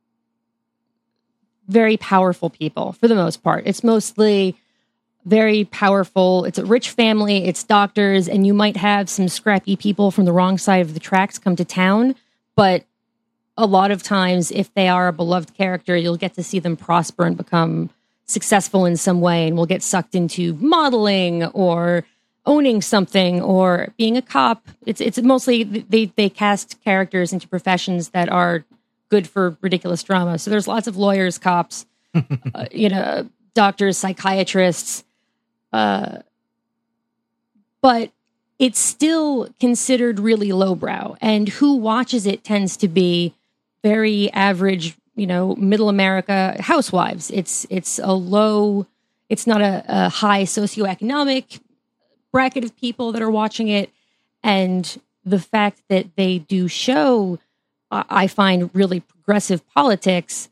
very powerful people for the most part. It's mostly very powerful. It's a rich family. It's doctors, and you might have some scrappy people from the wrong side of the tracks come to town. But a lot of times, if they are a beloved character, you'll get to see them prosper and become successful in some way, and will get sucked into modeling or owning something or being a cop. It's it's mostly they they cast characters into professions that are good for ridiculous drama. So there's lots of lawyers, cops, uh, you know, doctors, psychiatrists, uh, but it's still considered really lowbrow. And who watches it tends to be very average, you know, middle America housewives. It's it's a low, it's not a, a high socioeconomic bracket of people that are watching it. And the fact that they do show, I find, really progressive politics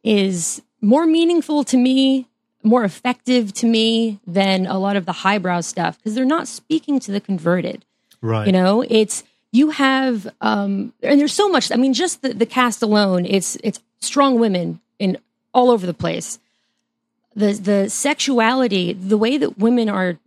is more meaningful to me, more effective to me than a lot of the highbrow stuff, because they're not speaking to the converted. Right. You know, it's, you have, um, and there's so much, I mean, just the, the cast alone, it's, it's strong women in all over the place. The, the sexuality, the way that women are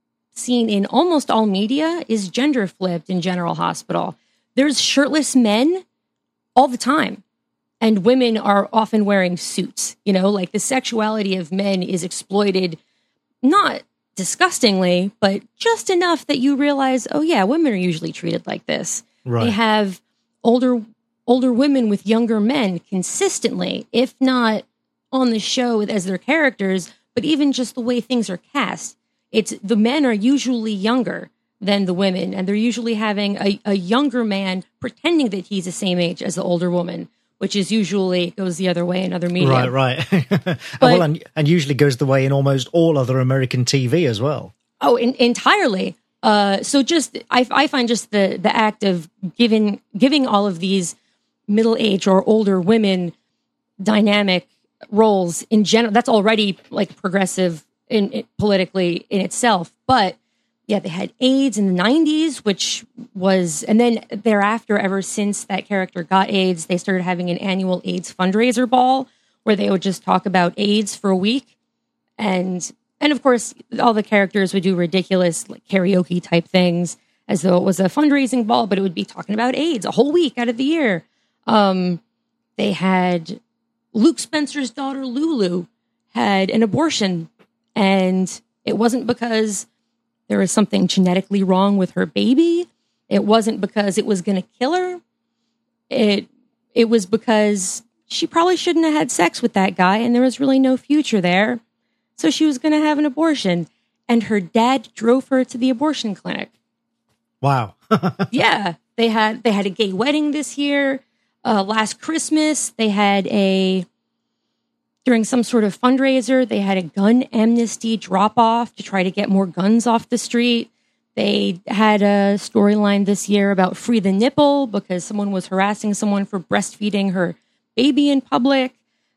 seen in almost all media is gender flipped in General Hospital. There's shirtless men all the time, and women are often wearing suits. You know, like the sexuality of men is exploited, not disgustingly, but just enough that you realize, oh yeah, women are usually treated like this. Right. They have older older women with younger men consistently, if not on the show as their characters, but even just the way things are cast. It's the men are usually younger than the women, and they're usually having a, a younger man pretending that he's the same age as the older woman, which is usually goes the other way in other media. Right, right. But, well, and, and usually goes the way in almost all other American T V as well. Oh, in, entirely. Uh, so just, I, I find just the, the act of giving, giving all of these middle-aged or older women dynamic roles in general, that's already like progressive in, in politically in itself. But yeah, they had AIDS in the nineties, which was, and then thereafter, ever since that character got AIDS, they started having an annual AIDS fundraiser ball where they would just talk about AIDS for a week. And, and of course, all the characters would do ridiculous like karaoke type things as though it was a fundraising ball, but it would be talking about AIDS a whole week out of the year. Um, they had Luke Spencer's daughter, Lulu, had an abortion, and it wasn't because there was something genetically wrong with her baby. It wasn't because it was going to kill her. It it was because she probably shouldn't have had sex with that guy, and there was really no future there. So she was going to have an abortion, and her dad drove her to the abortion clinic. Wow. Yeah, they had they had a gay wedding this year. Uh, last Christmas, they had a during some sort of fundraiser, they had a gun amnesty drop off to try to get more guns off the street. They had a storyline this year about Free the Nipple because someone was harassing someone for breastfeeding her baby in public.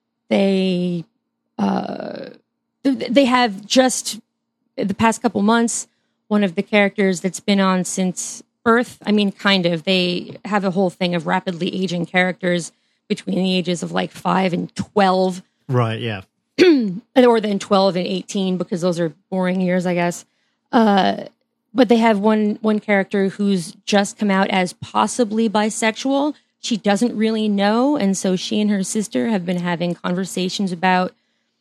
They uh, they have just the past couple months, one of the characters that's been on since birth. I mean, kind of. They have a whole thing of rapidly aging characters between the ages of like five and twelve. Right, yeah. Or then twelve and eighteen, because those are boring years, I guess. Uh, but they have one one character who's just come out as possibly bisexual. She doesn't really know, and so she and her sister have been having conversations about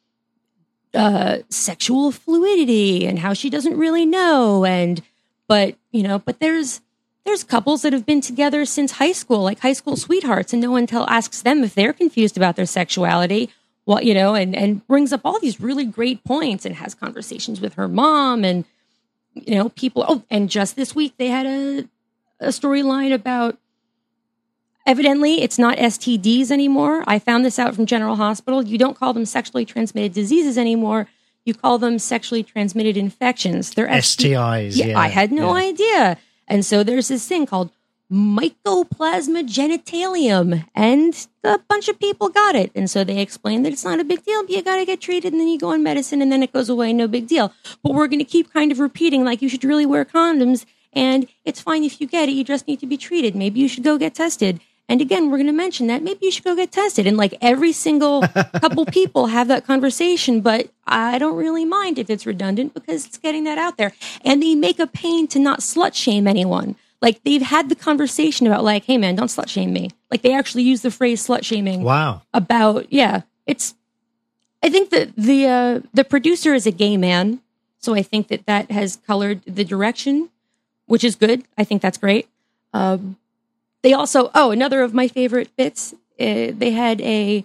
uh, sexual fluidity and how she doesn't really know. And but you know, but there's there's couples that have been together since high school, like high school sweethearts, and no one tell asks them if they're confused about their sexuality. What you know, and and brings up all these really great points and has conversations with her mom and you know people. Oh, and just this week they had a a storyline about. Evidently, it's not S T Ds anymore. I found this out from General Hospital. You don't call them sexually transmitted diseases anymore. You call them sexually transmitted infections. They're S T Is. Yeah, yeah, I had no yeah. idea. And so there's this thing called Mycoplasma genitalium, and a bunch of people got it. And so they explained that it's not a big deal. You got to get treated, and then you go on medicine, and then it goes away. No big deal. But we're going to keep kind of repeating, like, you should really wear condoms, and it's fine if you get it. You just need to be treated. Maybe you should go get tested. And again, we're going to mention that maybe you should go get tested. And like every single couple people have that conversation, but I don't really mind if it's redundant because it's getting that out there. And they make a pain to not slut shame anyone. Like they've had the conversation about like, hey man, don't slut shame me. Like they actually use the phrase slut shaming. Wow. About, yeah, it's, I think that the, uh, the producer is a gay man. So I think that that has colored the direction, which is good. I think that's great. Um, They also, oh, another of my favorite bits, uh, they had a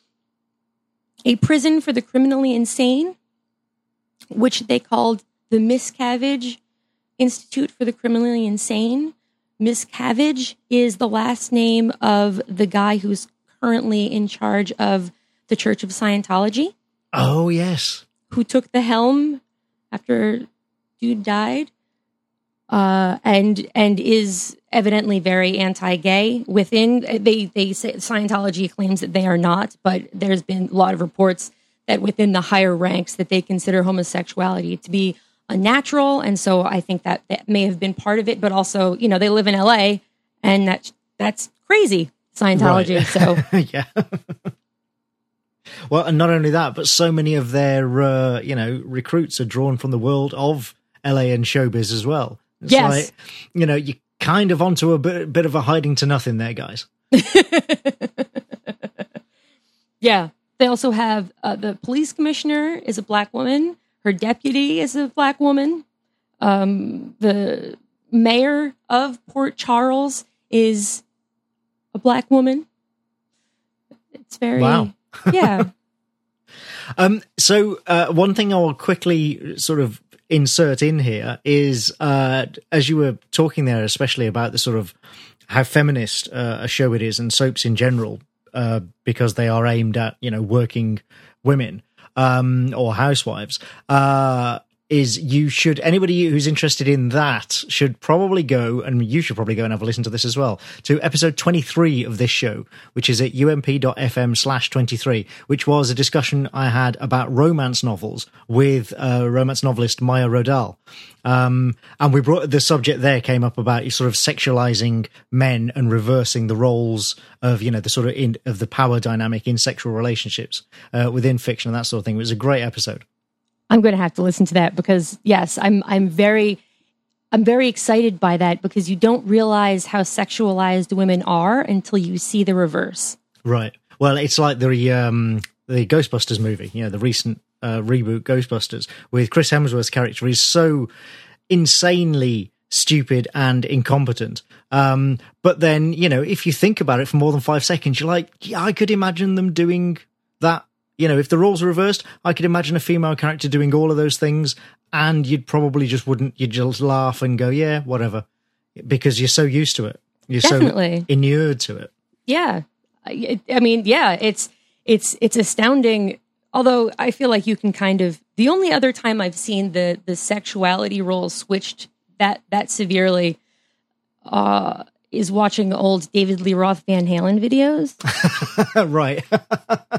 a prison for the criminally insane, which they called the Miscavige Institute for the Criminally Insane. Miscavige is the last name of the guy who's currently in charge of the Church of Scientology. Oh, yes. Who took the helm after dude died. Uh, and and is evidently very anti-gay. Within they they say Scientology claims that they are not, but there's been a lot of reports that within the higher ranks that they consider homosexuality to be unnatural, and so I think that that may have been part of it. But also, you know, they live in L A, and that that's crazy Scientology. Right. So yeah. Well, and not only that, but so many of their uh, you know recruits are drawn from the world of L A and showbiz as well. It's yes. like, you know, you're kind of onto a bit, bit of a hiding to nothing there, guys. Yeah. They also have uh, the police commissioner is a black woman. Her deputy is a black woman. Um, the mayor of Port Charles is a black woman. It's very, wow. Yeah. Um, so uh, one thing I'll quickly sort of insert in here is, uh, as you were talking there, especially about the sort of how feminist uh, a show it is, and soaps in general, uh, because they are aimed at, you know, working women um, or housewives, uh, is you should, anybody who's interested in that should probably go, and you should probably go and have a listen to this as well, to episode twenty-three of this show, which is at ump.fm slash 23, which was a discussion I had about romance novels with uh, romance novelist Maya Rodal. Um, and we brought, the subject there came up about sort of sexualizing men and reversing the roles of, you know, the sort of in, of the power dynamic in sexual relationships uh, within fiction and that sort of thing. It was a great episode. I'm going to have to listen to that because yes, I'm I'm very I'm very excited by that because you don't realize how sexualized women are until you see the reverse. Right. Well, it's like the um, the Ghostbusters movie, you know, the recent uh, reboot Ghostbusters with Chris Hemsworth's character. He's so insanely stupid and incompetent. Um, but then, you know, if you think about it for more than five seconds, you're like, yeah, I could imagine them doing that. You know, if the roles were reversed, I could imagine a female character doing all of those things, and you'd probably just wouldn't, you'd just laugh and go, yeah, whatever, because you're so used to it. You're Definitely. so inured to it. Yeah. I, I mean, yeah, it's, it's, it's astounding. Although I feel like you can kind of, the only other time I've seen the, the sexuality roles switched that, that severely, uh, is watching old David Lee Roth Van Halen videos. Right.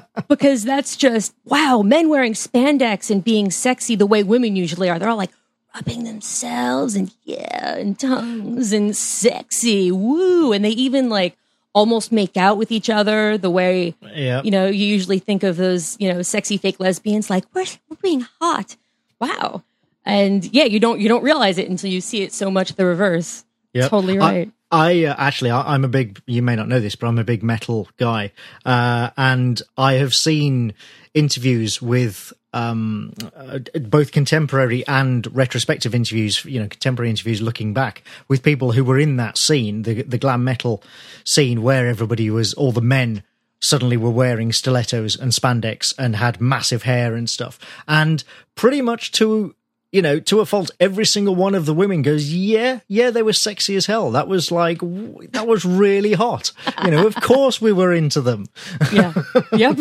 Because that's just, wow, men wearing spandex and being sexy the way women usually are. They're all like, rubbing themselves and yeah, and tongues and sexy, woo. And they even like almost make out with each other the way, yeah. you know, you usually think of those, you know, sexy fake lesbians like, we're, we're being hot. Wow. And yeah, you don't, you don't realize it until you see it so much the reverse. Yep. Totally right. I, I uh, actually, I, I'm a big, you may not know this, but I'm a big metal guy. Uh, and I have seen interviews with um, uh, both contemporary and retrospective interviews, you know, contemporary interviews looking back with people who were in that scene, the, the glam metal scene where everybody was, all the men suddenly were wearing stilettos and spandex and had massive hair and stuff. And pretty much to, you know, to a fault, every single one of the women goes, yeah, yeah, they were sexy as hell. That was like, that was really hot. You know, of course we were into them. Yeah. Yep.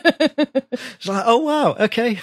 It's like, oh, wow. Okay.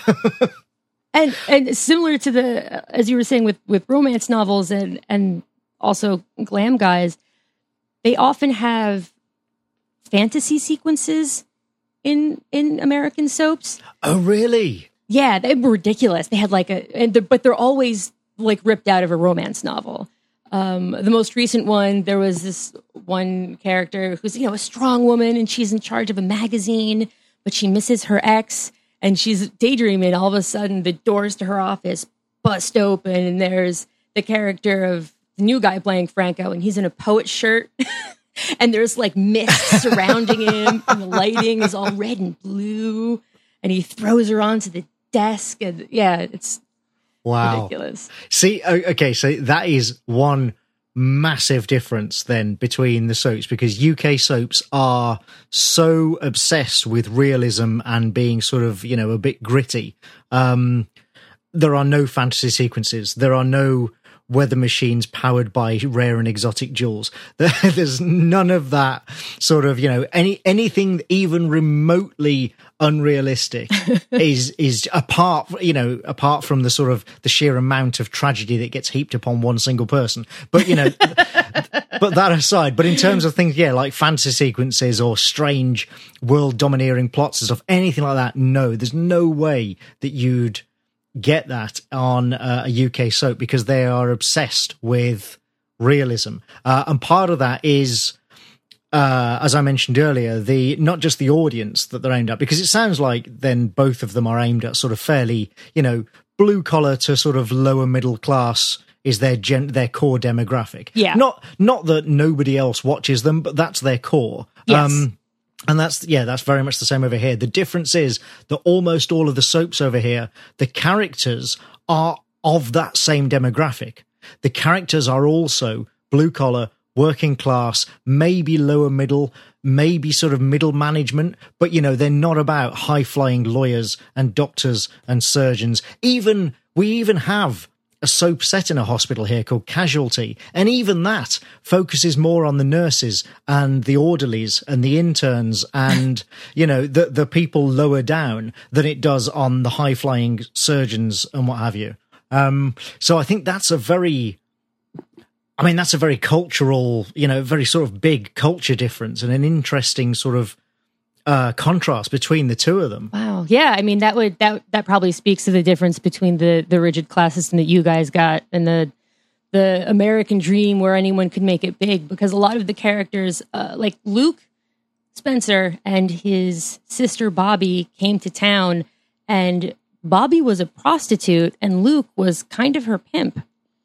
and, and similar to the, as you were saying with, with romance novels and, and also glam guys, they often have fantasy sequences in, in American soaps. Oh, really? Yeah, they were ridiculous. They had like a, and they're, but they're always like ripped out of a romance novel. Um, the most recent one, there was this one character who's, you know, a strong woman and she's in charge of a magazine, but she misses her ex and she's daydreaming. All of a sudden, the doors to her office bust open and there's the character of the new guy playing Franco and he's in a poet shirt and there's like mist surrounding him and the lighting is all red and blue and he throws her onto the desk and yeah, it's wow. ridiculous. See, okay, so that is one massive difference then between the soaps, because U K soaps are so obsessed with realism and being sort of, you know, a bit gritty. Um, there are no fantasy sequences. There are no weather machines powered by rare and exotic jewels. There's none of that sort of, you know, any anything even remotely unrealistic is is apart, you know, apart from the sort of the sheer amount of tragedy that gets heaped upon one single person. But, you know, but that aside, but in terms of things, yeah, like fantasy sequences or strange world domineering plots and stuff, anything like that, no, there's no way that you'd get that on uh, a U K soap because they are obsessed with realism. Uh, and part of that is, uh, as I mentioned earlier, the not just the audience that they're aimed at, because it sounds like then both of them are aimed at sort of fairly, you know, blue collar to sort of lower middle class is their gen- their core demographic. Yeah. Not, not that nobody else watches them, but that's their core. Yes. Um, And that's, yeah, that's very much the same over here. The difference is that almost all of the soaps over here, the characters are of that same demographic. The characters are also blue collar, working class, maybe lower middle, maybe sort of middle management, but, you know, they're not about high flying lawyers and doctors and surgeons. Even, we even have a soap set in a hospital here called Casualty, and even that focuses more on the nurses and the orderlies and the interns and you know the the people lower down than it does on the high flying surgeons and what have you. Um, so I think that's a very, I mean that's a very cultural, you know, very sort of big culture difference and an interesting sort of uh, contrast between the two of them. Wow. Yeah. I mean, that would, that, that probably speaks to the difference between the, the rigid class system that you guys got and the, the American dream where anyone could make it big, because a lot of the characters, uh, like Luke Spencer and his sister Bobby came to town, and Bobby was a prostitute and Luke was kind of her pimp.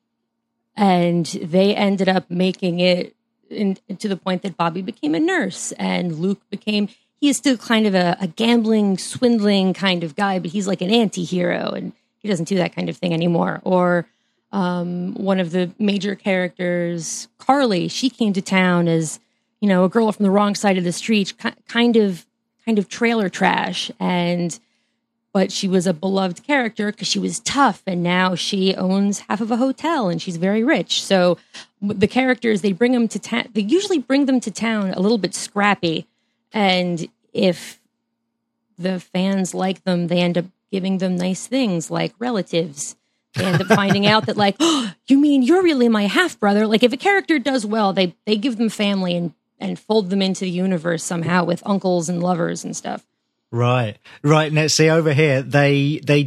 And they ended up making it in, to the point that Bobby became a nurse and Luke became, he is still kind of a, a gambling, swindling kind of guy, but he's like an anti-hero and he doesn't do that kind of thing anymore. Or um, one of the major characters, Carly, she came to town as, you know, a girl from the wrong side of the street, kind of, kind of trailer trash. And, but she was a beloved character because she was tough, and now she owns half of a hotel and she's very rich. So the characters, they bring them to town, they usually bring them to town a little bit scrappy. And if the fans like them, they end up giving them nice things like relatives. They end up finding out that like, oh, you mean you're really my half brother? Like if a character does well, they, they give them family and, and fold them into the universe somehow with uncles and lovers and stuff. Right. Right. Now, see, over here, they, they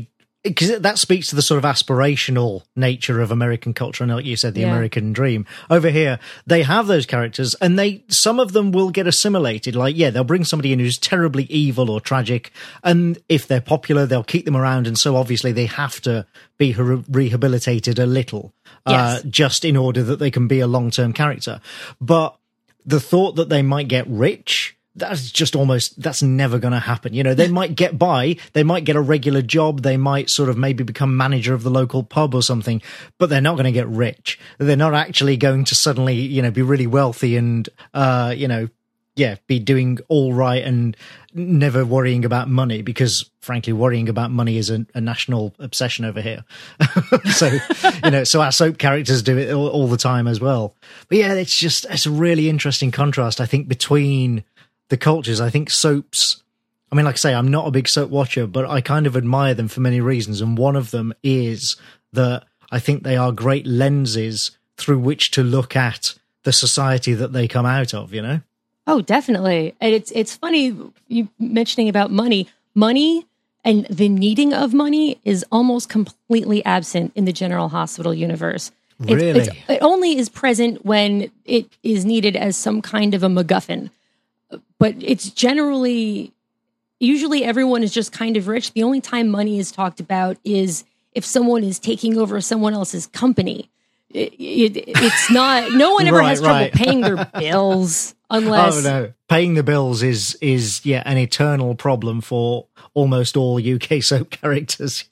because that speaks to the sort of aspirational nature of American culture, and like you said, the Yeah. American dream. Over here, they have those characters, and they some of them will get assimilated. Like, yeah, they'll bring somebody in who's terribly evil or tragic, and if they're popular, they'll keep them around, and so obviously they have to be re- rehabilitated a little, uh, Yes. just in order that they can be a long-term character. But the thought that they might get rich, that's just almost, that's never going to happen. You know, they might get by, they might get a regular job, they might sort of maybe become manager of the local pub or something, but they're not going to get rich. They're not actually going to suddenly, you know, be really wealthy and, uh, you know, yeah, be doing all right and never worrying about money, because frankly, worrying about money is a, a national obsession over here. So, you know, so our soap characters do it all, all the time as well. But yeah, it's just, it's a really interesting contrast, I think, between the cultures. I think soaps, I mean, like I say, I'm not a big soap watcher, but I kind of admire them for many reasons. And one of them is that I think they are great lenses through which to look at the society that they come out of, you know? Oh, definitely. And it's it's funny you mentioning about money. Money and the needing of money is almost completely absent in the General Hospital universe. It's- Really? it's- it only is present when it is needed as some kind of a MacGuffin. But it's generally, usually everyone is just kind of rich. The only time money is talked about is if someone is taking over someone else's company. It, it, it's not, no one ever Right, has trouble right. paying their bills unless. Oh no, paying the bills is is yeah an eternal problem for almost all U K soap characters.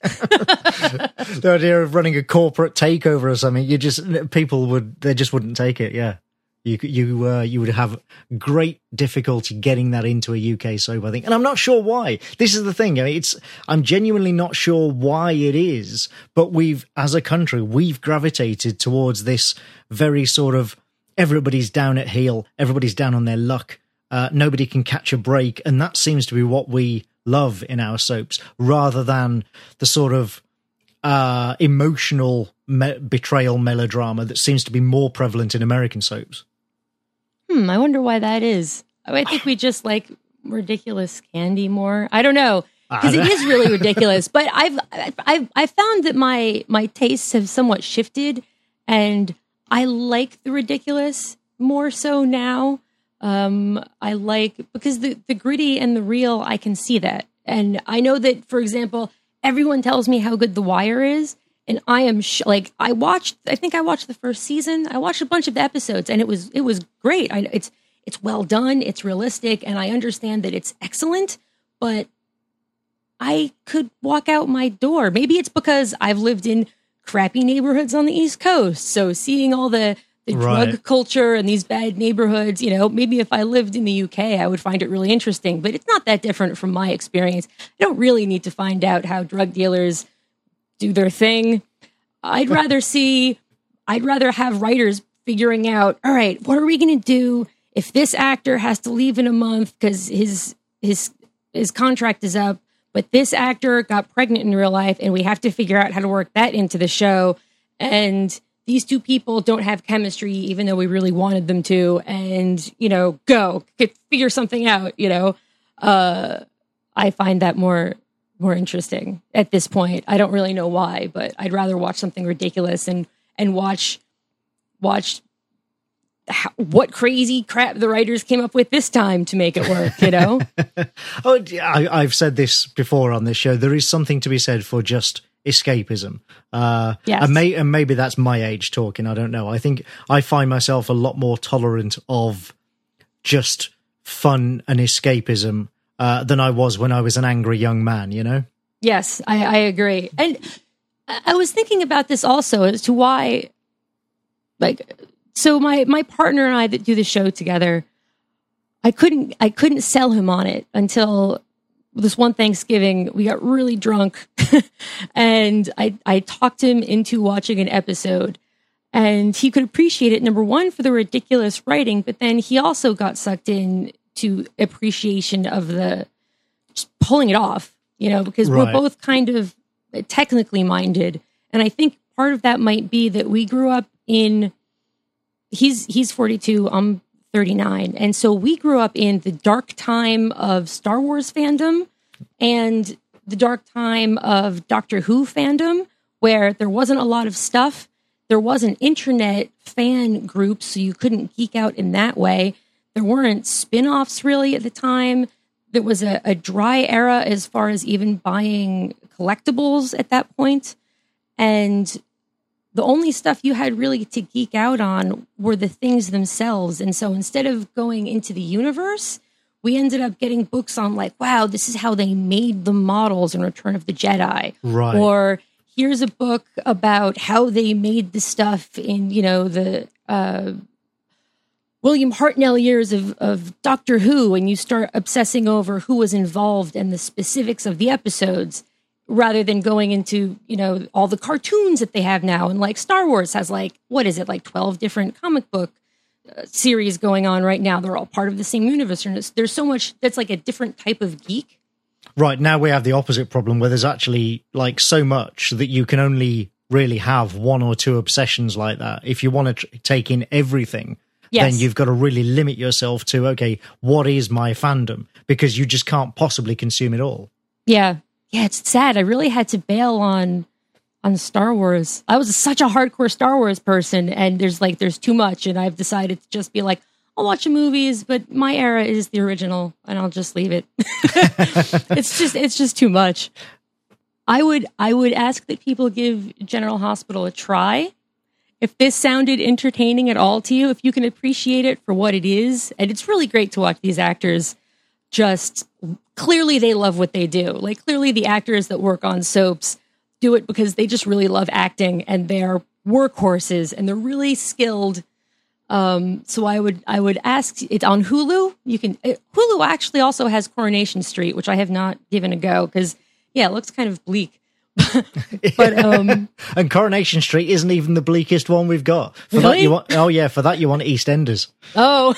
The idea of running a corporate takeover or something, you just people would they just wouldn't take it. Yeah, you you uh, you would have great difficulty getting that into a U K soap, I think, and I'm not sure why. This is the thing. I mean, it's I'm genuinely not sure why it is, but we've as a country we've gravitated towards this very sort of everybody's down at heel, everybody's down on their luck. Uh, nobody can catch a break, and that seems to be what we love in our soaps, rather than the sort of uh, emotional me- betrayal melodrama that seems to be more prevalent in American soaps. Hmm, I wonder why that is. I think we just like ridiculous candy more. I don't know, because it is really ridiculous. But I've I've I've found that my my tastes have somewhat shifted, and I like the ridiculous more so now. Um, I like because the the gritty and the real, I can see that, and I know that. For example, everyone tells me how good The Wire is. And I am sh- like I watched. I think I watched the first season. I watched a bunch of the episodes, and it was it was great. I, it's it's well done. It's realistic, and I understand that it's excellent. But I could walk out my door. Maybe it's because I've lived in crappy neighborhoods on the East Coast, so seeing all the the Right. drug culture and these bad neighborhoods. You know, maybe if I lived in the U K, I would find it really interesting. But it's not that different from my experience. I don't really need to find out how drug dealers do their thing. I'd rather see, I'd rather have writers figuring out, all right, what are we going to do if this actor has to leave in a month because his, his, his contract is up, but this actor got pregnant in real life and we have to figure out how to work that into the show. And these two people don't have chemistry, even though we really wanted them to. And, you know, go get, figure something out, you know, uh, I find that more, more interesting at this point. I don't really know why, but I'd rather watch something ridiculous and and watch watch how, what crazy crap the writers came up with this time to make it work, you know. Oh, I, I've said this before on this show. There is something to be said for just escapism. Uh, Yes. and, may, and maybe that's my age talking. I don't know. I think I find myself a lot more tolerant of just fun and escapism Uh, than I was when I was an angry young man, you know? Yes, I, I agree. And I I was thinking about this also as to why, like, so my, my partner and I that do the show together, I couldn't, I couldn't sell him on it until this one Thanksgiving. We got really drunk and I, I talked him into watching an episode, and he could appreciate it. Number one, for the ridiculous writing, but then he also got sucked in to appreciation of the just pulling it off, you know, because Right. we're both kind of technically minded. And I think part of that might be that we grew up in, he's, he's forty-two, I'm thirty-nine. And so we grew up in the dark time of Star Wars fandom. And the dark time of Doctor Who fandom, where there wasn't a lot of stuff. There wasn't internet fan groups, so you couldn't geek out in that way. There weren't spin-offs really at the time. There was a, a dry era as far as even buying collectibles at that point. And the only stuff you had really to geek out on were the things themselves. And so instead of going into the universe, we ended up getting books on like, wow, this is how they made the models in Return of the Jedi. Right. Or here's a book about how they made the stuff in, you know, the uh, William Hartnell years of, of Doctor Who, and you start obsessing over who was involved and the specifics of the episodes, rather than going into, you know, all the cartoons that they have now. And like Star Wars has like, what is it, like twelve different comic book uh, series going on right now. They're all part of the same universe. And there's so much that's like a different type of geek. Right, now we have the opposite problem where there's actually like so much that you can only really have one or two obsessions like that. If you want to tr- take in everything, yes. then you've got to really limit yourself to, okay, what is my fandom? Because you just can't possibly consume it all. Yeah. Yeah, it's sad. I really had to bail on on Star Wars. I was such a hardcore Star Wars person, and there's like there's too much, and I've decided to just be like, I'll watch the movies, but my era is the original, and I'll just leave it. it's just it's just too much. I would I would ask that people give General Hospital a try. If this sounded entertaining at all to you, if you can appreciate it for what it is, and it's really great to watch these actors just clearly they love what they do. Like clearly the actors that work on soaps do it because they just really love acting, and they're workhorses, and they're really skilled. Um, so I would I would ask, it's on Hulu. You can it, Hulu actually also has Coronation Street, which I have not given a go because yeah, it looks kind of bleak. but um, and Coronation Street isn't even the bleakest one we've got. For really? that you want, oh yeah, for that you want EastEnders. Oh,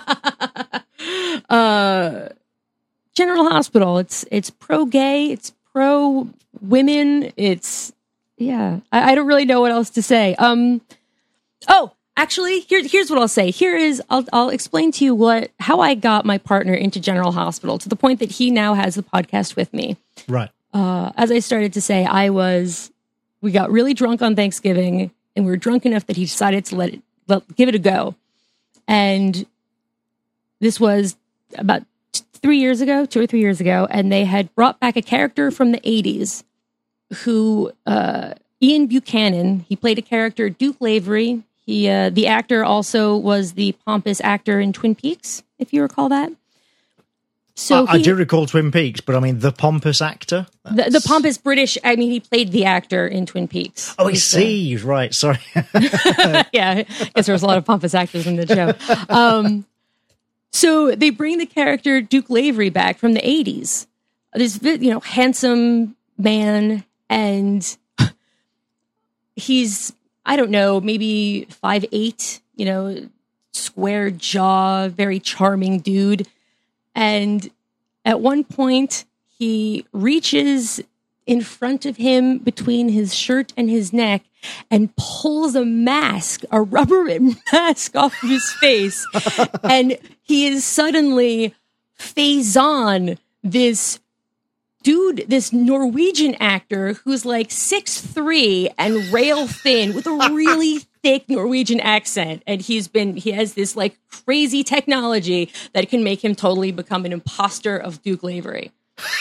uh, General Hospital. It's it's pro gay. It's pro women. It's yeah. I, I don't really know what else to say. Um. Oh. Actually, here, here's what I'll say. Here is, I'll, I'll explain to you what how I got my partner into General Hospital to the point that he now has the podcast with me. Right. Uh, as I started to say, I was, we got really drunk on Thanksgiving, and we were drunk enough that he decided to let it, let, give it a go. And this was about t- three years ago, two or three years ago, and they had brought back a character from the eighties who, uh, Ian Buchanan, he played a character, Duke Lavery. He, uh, the actor also was the pompous actor in Twin Peaks, if you recall that. So I, he, I do recall Twin Peaks, but I mean the pompous actor, the, the pompous British. I mean, he played the actor in Twin Peaks. Oh, I see. The, right, sorry. yeah, I guess there was a lot of pompous actors in the show. Um, so they bring the character Duke Lavery back from the eighties. This, you know, handsome man, and he's, I don't know, maybe five eight, you know, square jaw, very charming dude. And at one point, he reaches in front of him between his shirt and his neck and pulls a mask, a rubber mask off of his face. And he is suddenly Faison, this dude, this Norwegian actor who's like six three and rail thin with a really thick Norwegian accent. And he's been, he has this like crazy technology that can make him totally become an imposter of Duke Lavery.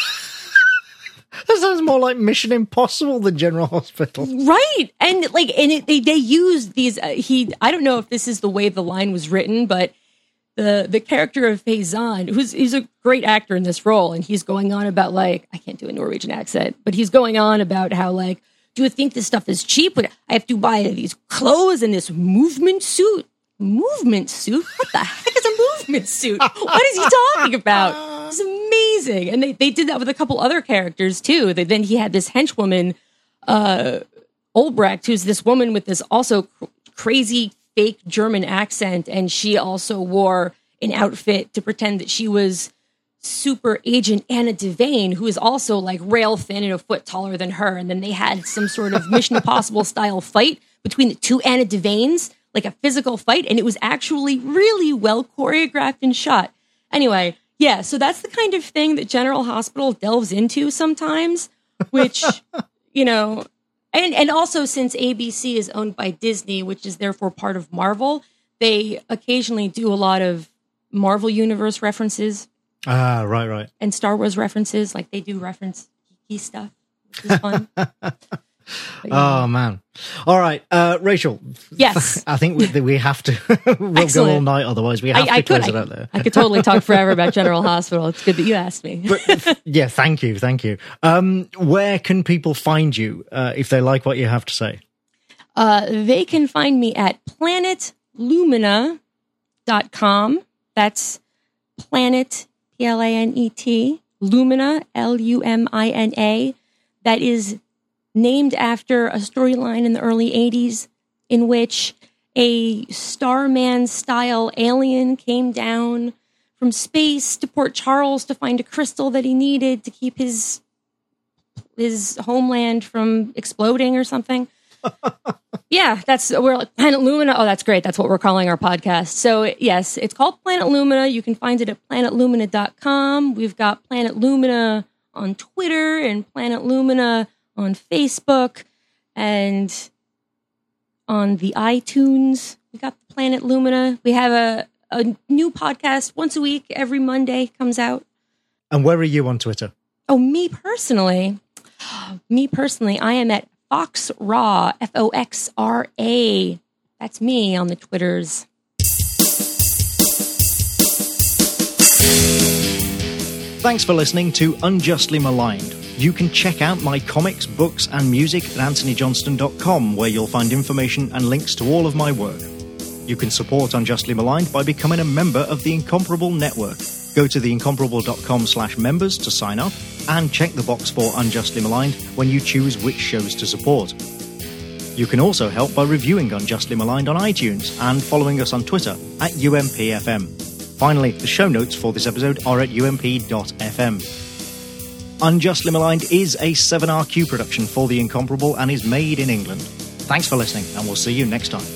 That sounds more like Mission Impossible than General Hospital. Right. And like, and it, they, they use these, uh, he, I don't know if this is the way the line was written, but the, the character of Faison, who's, he's a great actor in this role. And he's going on about like, I can't do a Norwegian accent, but he's going on about how like, do you think this stuff is cheap? I have to buy these clothes and this movement suit. Movement suit? What the heck is a movement suit? What is he talking about? It's amazing. And they, they did that with a couple other characters too. They, then he had this henchwoman, uh, Olbrecht, who's this woman with this also cr- crazy fake German accent. And she also wore an outfit to pretend that she was super agent Anna Devane, who is also like rail thin and a foot taller than her. And then they had some sort of Mission Impossible style fight between the two Anna Devanes, like a physical fight. And it was actually really well choreographed and shot. Anyway, Yeah, so that's the kind of thing that General Hospital delves into sometimes, which, you know, and, and also since A B C is owned by Disney, which is therefore part of Marvel, they occasionally do a lot of Marvel Universe references. Ah, right, right. And Star Wars references, like they do reference geeky stuff, which is fun. But, yeah. Oh, man. All right, uh, Rachel. Yes. I think we, we have to. We'll Excellent. go all night, otherwise we have I, to I close could, it I, out there. I could totally talk forever about General Hospital. It's good that you asked me. But, yeah, thank you, thank you. Um, where can people find you uh, if they like what you have to say? Uh, they can find me at planet lumina dot com. That's Planet, P L A N E T, Lumina, L U M I N A. That is named after a storyline in the early eighties in which a Starman-style alien came down from space to Port Charles to find a crystal that he needed to keep his his homeland from exploding or something. Yeah, that's we're like Planet Lumina. Oh, that's great. That's what we're calling our podcast. So yes, it's called Planet Lumina. You can find it at planet lumina dot com. We've got Planet Lumina on Twitter and Planet Lumina on Facebook and on the iTunes. We got Planet Lumina. We have a, a new podcast once a week. Every Monday comes out. And where are you on Twitter? Oh, me personally, me personally, I am at Fox Raw, F O X R A. That's me on the Twitters. Thanks for listening to Unjustly Maligned. You can check out my comics, books, and music at anthony johnston dot com, where you'll find information and links to all of my work. You can support Unjustly Maligned by becoming a member of the Incomparable Network. Go to theincomparable.com slash members to sign up, and check the box for Unjustly Maligned when you choose which shows to support. You can also help by reviewing Unjustly Maligned on iTunes and following us on Twitter at U M P F M. Finally, the show notes for this episode are at U M P dot F M. Unjustly Maligned is a seven R Q production for The Incomparable and is made in England. Thanks for listening, and we'll see you next time.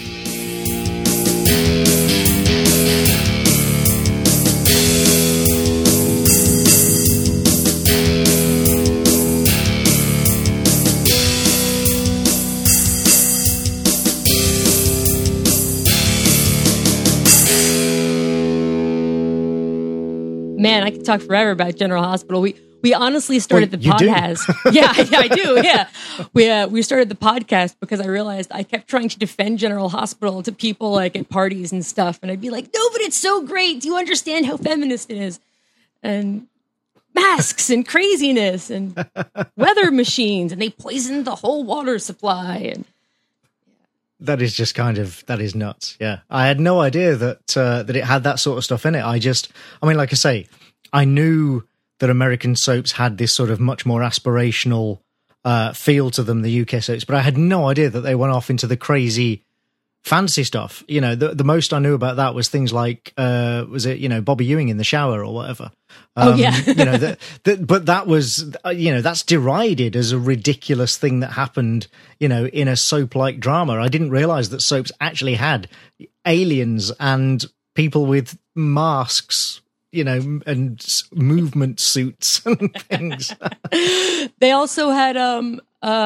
Man, I could talk forever about General Hospital. We we honestly started Well, the you do. podcast. Yeah, I, I do. Yeah, we uh, we started the podcast because I realized I kept trying to defend General Hospital to people like at parties and stuff, and I'd be like, "No, but it's so great. Do you understand how feminist it is?" And masks and craziness and weather machines, and they poisoned the whole water supply. And That is just kind of, that is nuts. Yeah. I had no idea that, uh, that it had that sort of stuff in it. I just, I mean, like I say, I knew that American soaps had this sort of much more aspirational, uh, feel to them, the U K soaps, but I had no idea that they went off into the crazy fancy stuff. You know, the, the most I knew about that was things like, uh, was it, you know, Bobby Ewing in the shower or whatever. Um, Oh, yeah. you know, that, that, but that was, uh, you know, that's derided as a ridiculous thing that happened, you know, in a soap-like drama. I didn't realize that soaps actually had aliens and people with masks, you know, and s- movement suits and things. they also had um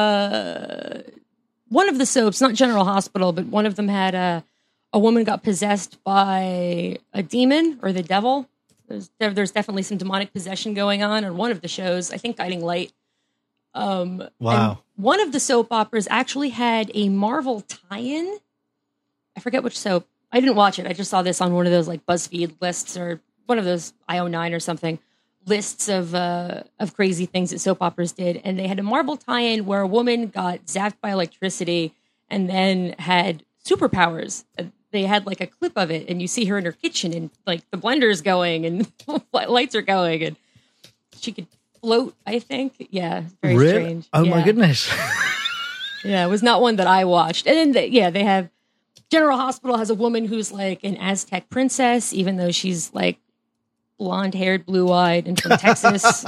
uh one of the soaps, not General Hospital, but one of them had a a woman got possessed by a demon or the devil. There's there's definitely some demonic possession going on on one of the shows. I think Guiding Light. Um, Wow. and one of the soap operas actually had a Marvel tie-in. I forget which soap. I didn't watch it. I just saw this on one of those like BuzzFeed lists or one of those I O nine or something lists of uh, of crazy things that soap operas did. And they had a Marvel tie-in where a woman got zapped by electricity and then had superpowers. They had like a clip of it, and you see her in her kitchen, and like the blender's going, and lights are going, and she could float. I think, yeah, very Really? strange. Oh yeah. my goodness. Yeah, it was not one that I watched. And then, they, yeah, they have General Hospital has a woman who's like an Aztec princess, even though she's like blonde-haired, blue-eyed, and from Texas.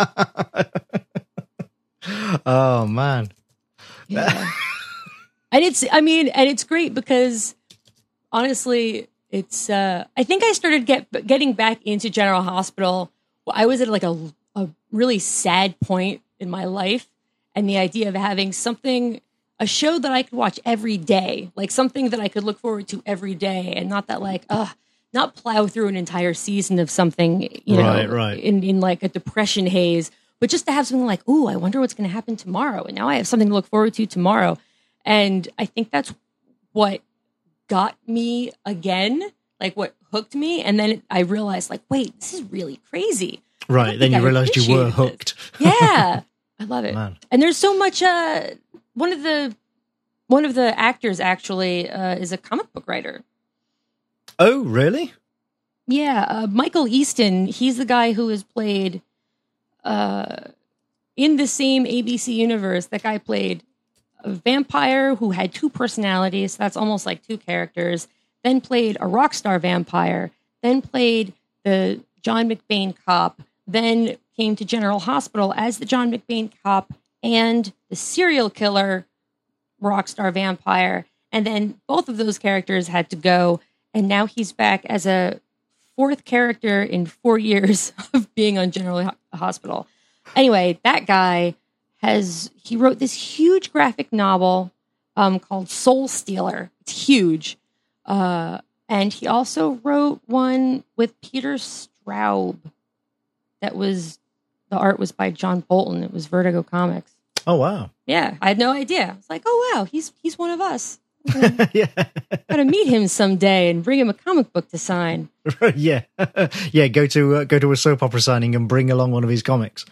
Oh man. Yeah. And it's, I mean, and it's great because honestly, It's, uh, I think I started get getting back into General Hospital. I was at like a, a really sad point in my life. And the idea of having something, a show that I could watch every day, like something that I could look forward to every day, and not that like, uh, not plow through an entire season of something, you know, right, right. In, in like a depression haze, but just to have something like, ooh, I wonder what's going to happen tomorrow. And now I have something to look forward to tomorrow. And I think that's what got me again, like what hooked me. And then I realized like, wait, this is really crazy. Right. Then you I realized you were appreciated hooked. Yeah. I love it. Man. And there's so much, uh, one of the, one of the actors actually uh, is a comic book writer. Oh, really? Yeah. Uh, Michael Easton, he's the guy who has played uh, in the same A B C universe. That guy played a vampire who had two personalities. That's almost like two characters. Then played a rock star vampire. Then played the John McBain cop. Then came to General Hospital as the John McBain cop and the serial killer rock star vampire. And then both of those characters had to go. And now he's back as a fourth character in four years of being on General Ho- Hospital. Anyway, that guy has, he wrote this huge graphic novel um, called Soul Stealer. It's huge. Uh, and he also wrote one with Peter Straub that was, the art was by John Bolton. It was Vertigo Comics. Oh, wow. Yeah, I had no idea. I was like, oh, wow, he's he's one of us. Yeah. Gotta meet him someday and bring him a comic book to sign. Yeah. Yeah, go to uh, go to a soap opera signing and bring along one of his comics.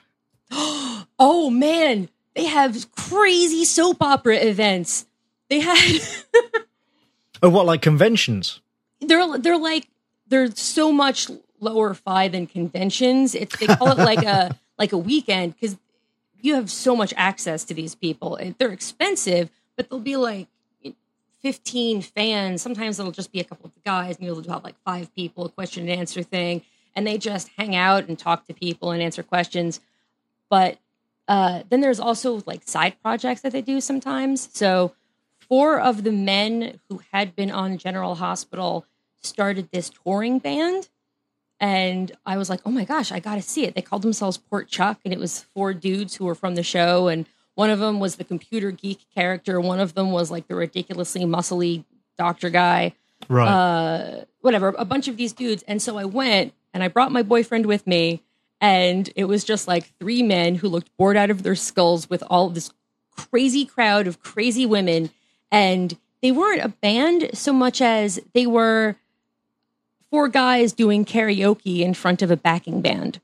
Oh, man, they have crazy soap opera events. They had... Oh, what, like conventions? They're they're like, they're so much lower fi than conventions. It's They call it like a like a weekend because you have so much access to these people. They're expensive, but they'll be like fifteen fans. Sometimes it'll just be a couple of guys, and you'll have like five people, a question and answer thing, and they just hang out and talk to people and answer questions. But uh, then there's also like side projects that they do sometimes. So four of the men who had been on General Hospital started this touring band. And I was like, oh my gosh, I got to see it. They called themselves Port Chuck, and it was four dudes who were from the show. And one of them was the computer geek character. One of them was like the ridiculously muscly doctor guy. Right. Uh, whatever, a bunch of these dudes. And so I went and I brought my boyfriend with me. And it was just like three men who looked bored out of their skulls with all of this crazy crowd of crazy women. And they weren't a band so much as they were four guys doing karaoke in front of a backing band.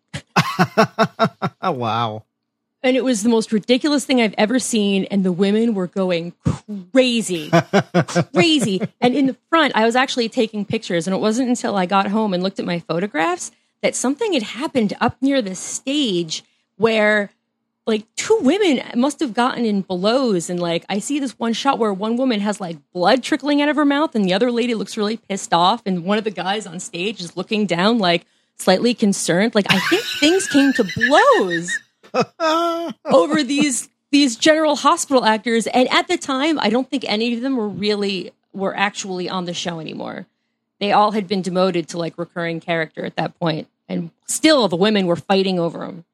Oh, wow. And it was the most ridiculous thing I've ever seen. And the women were going crazy, crazy. And in the front, I was actually taking pictures. And it wasn't until I got home and looked at my photographs that something had happened up near the stage where like two women must have gotten in blows. And like, I see this one shot where one woman has like blood trickling out of her mouth and the other lady looks really pissed off. And one of the guys on stage is looking down, like slightly concerned. Like, I think things came to blows over these, these General Hospital actors. And at the time, I don't think any of them were really, were actually on the show anymore. They all had been demoted to like recurring character at that point. And still the women were fighting over them.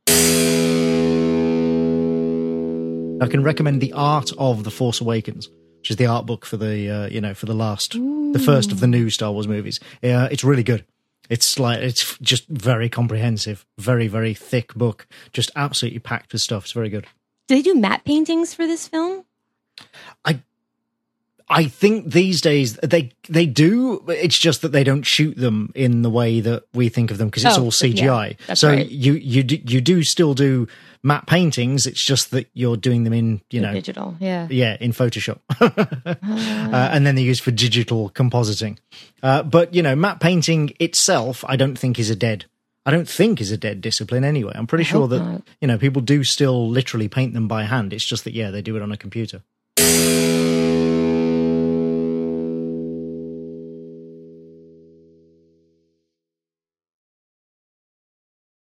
I can recommend The Art of The Force Awakens, which is the art book for the, uh, you know, for the last, Ooh. the first of the new Star Wars movies. Uh, it's really good. It's like, it's just very comprehensive, very, very thick book, just absolutely packed with stuff. It's very good. Did they do matte paintings for this film? I I think these days they they do. It's just that they don't shoot them in the way that we think of them because it's oh, all C G I. Yeah, so right. you you do, you do still do matte paintings. It's just that you're doing them in you the know digital, yeah, yeah, in Photoshop, uh, and then they're used for digital compositing. Uh, but you know, matte painting itself, I don't think is a dead. I don't think is a dead discipline anyway. I'm pretty I sure that not. you know people do still literally paint them by hand. It's just that yeah, they do it on a computer.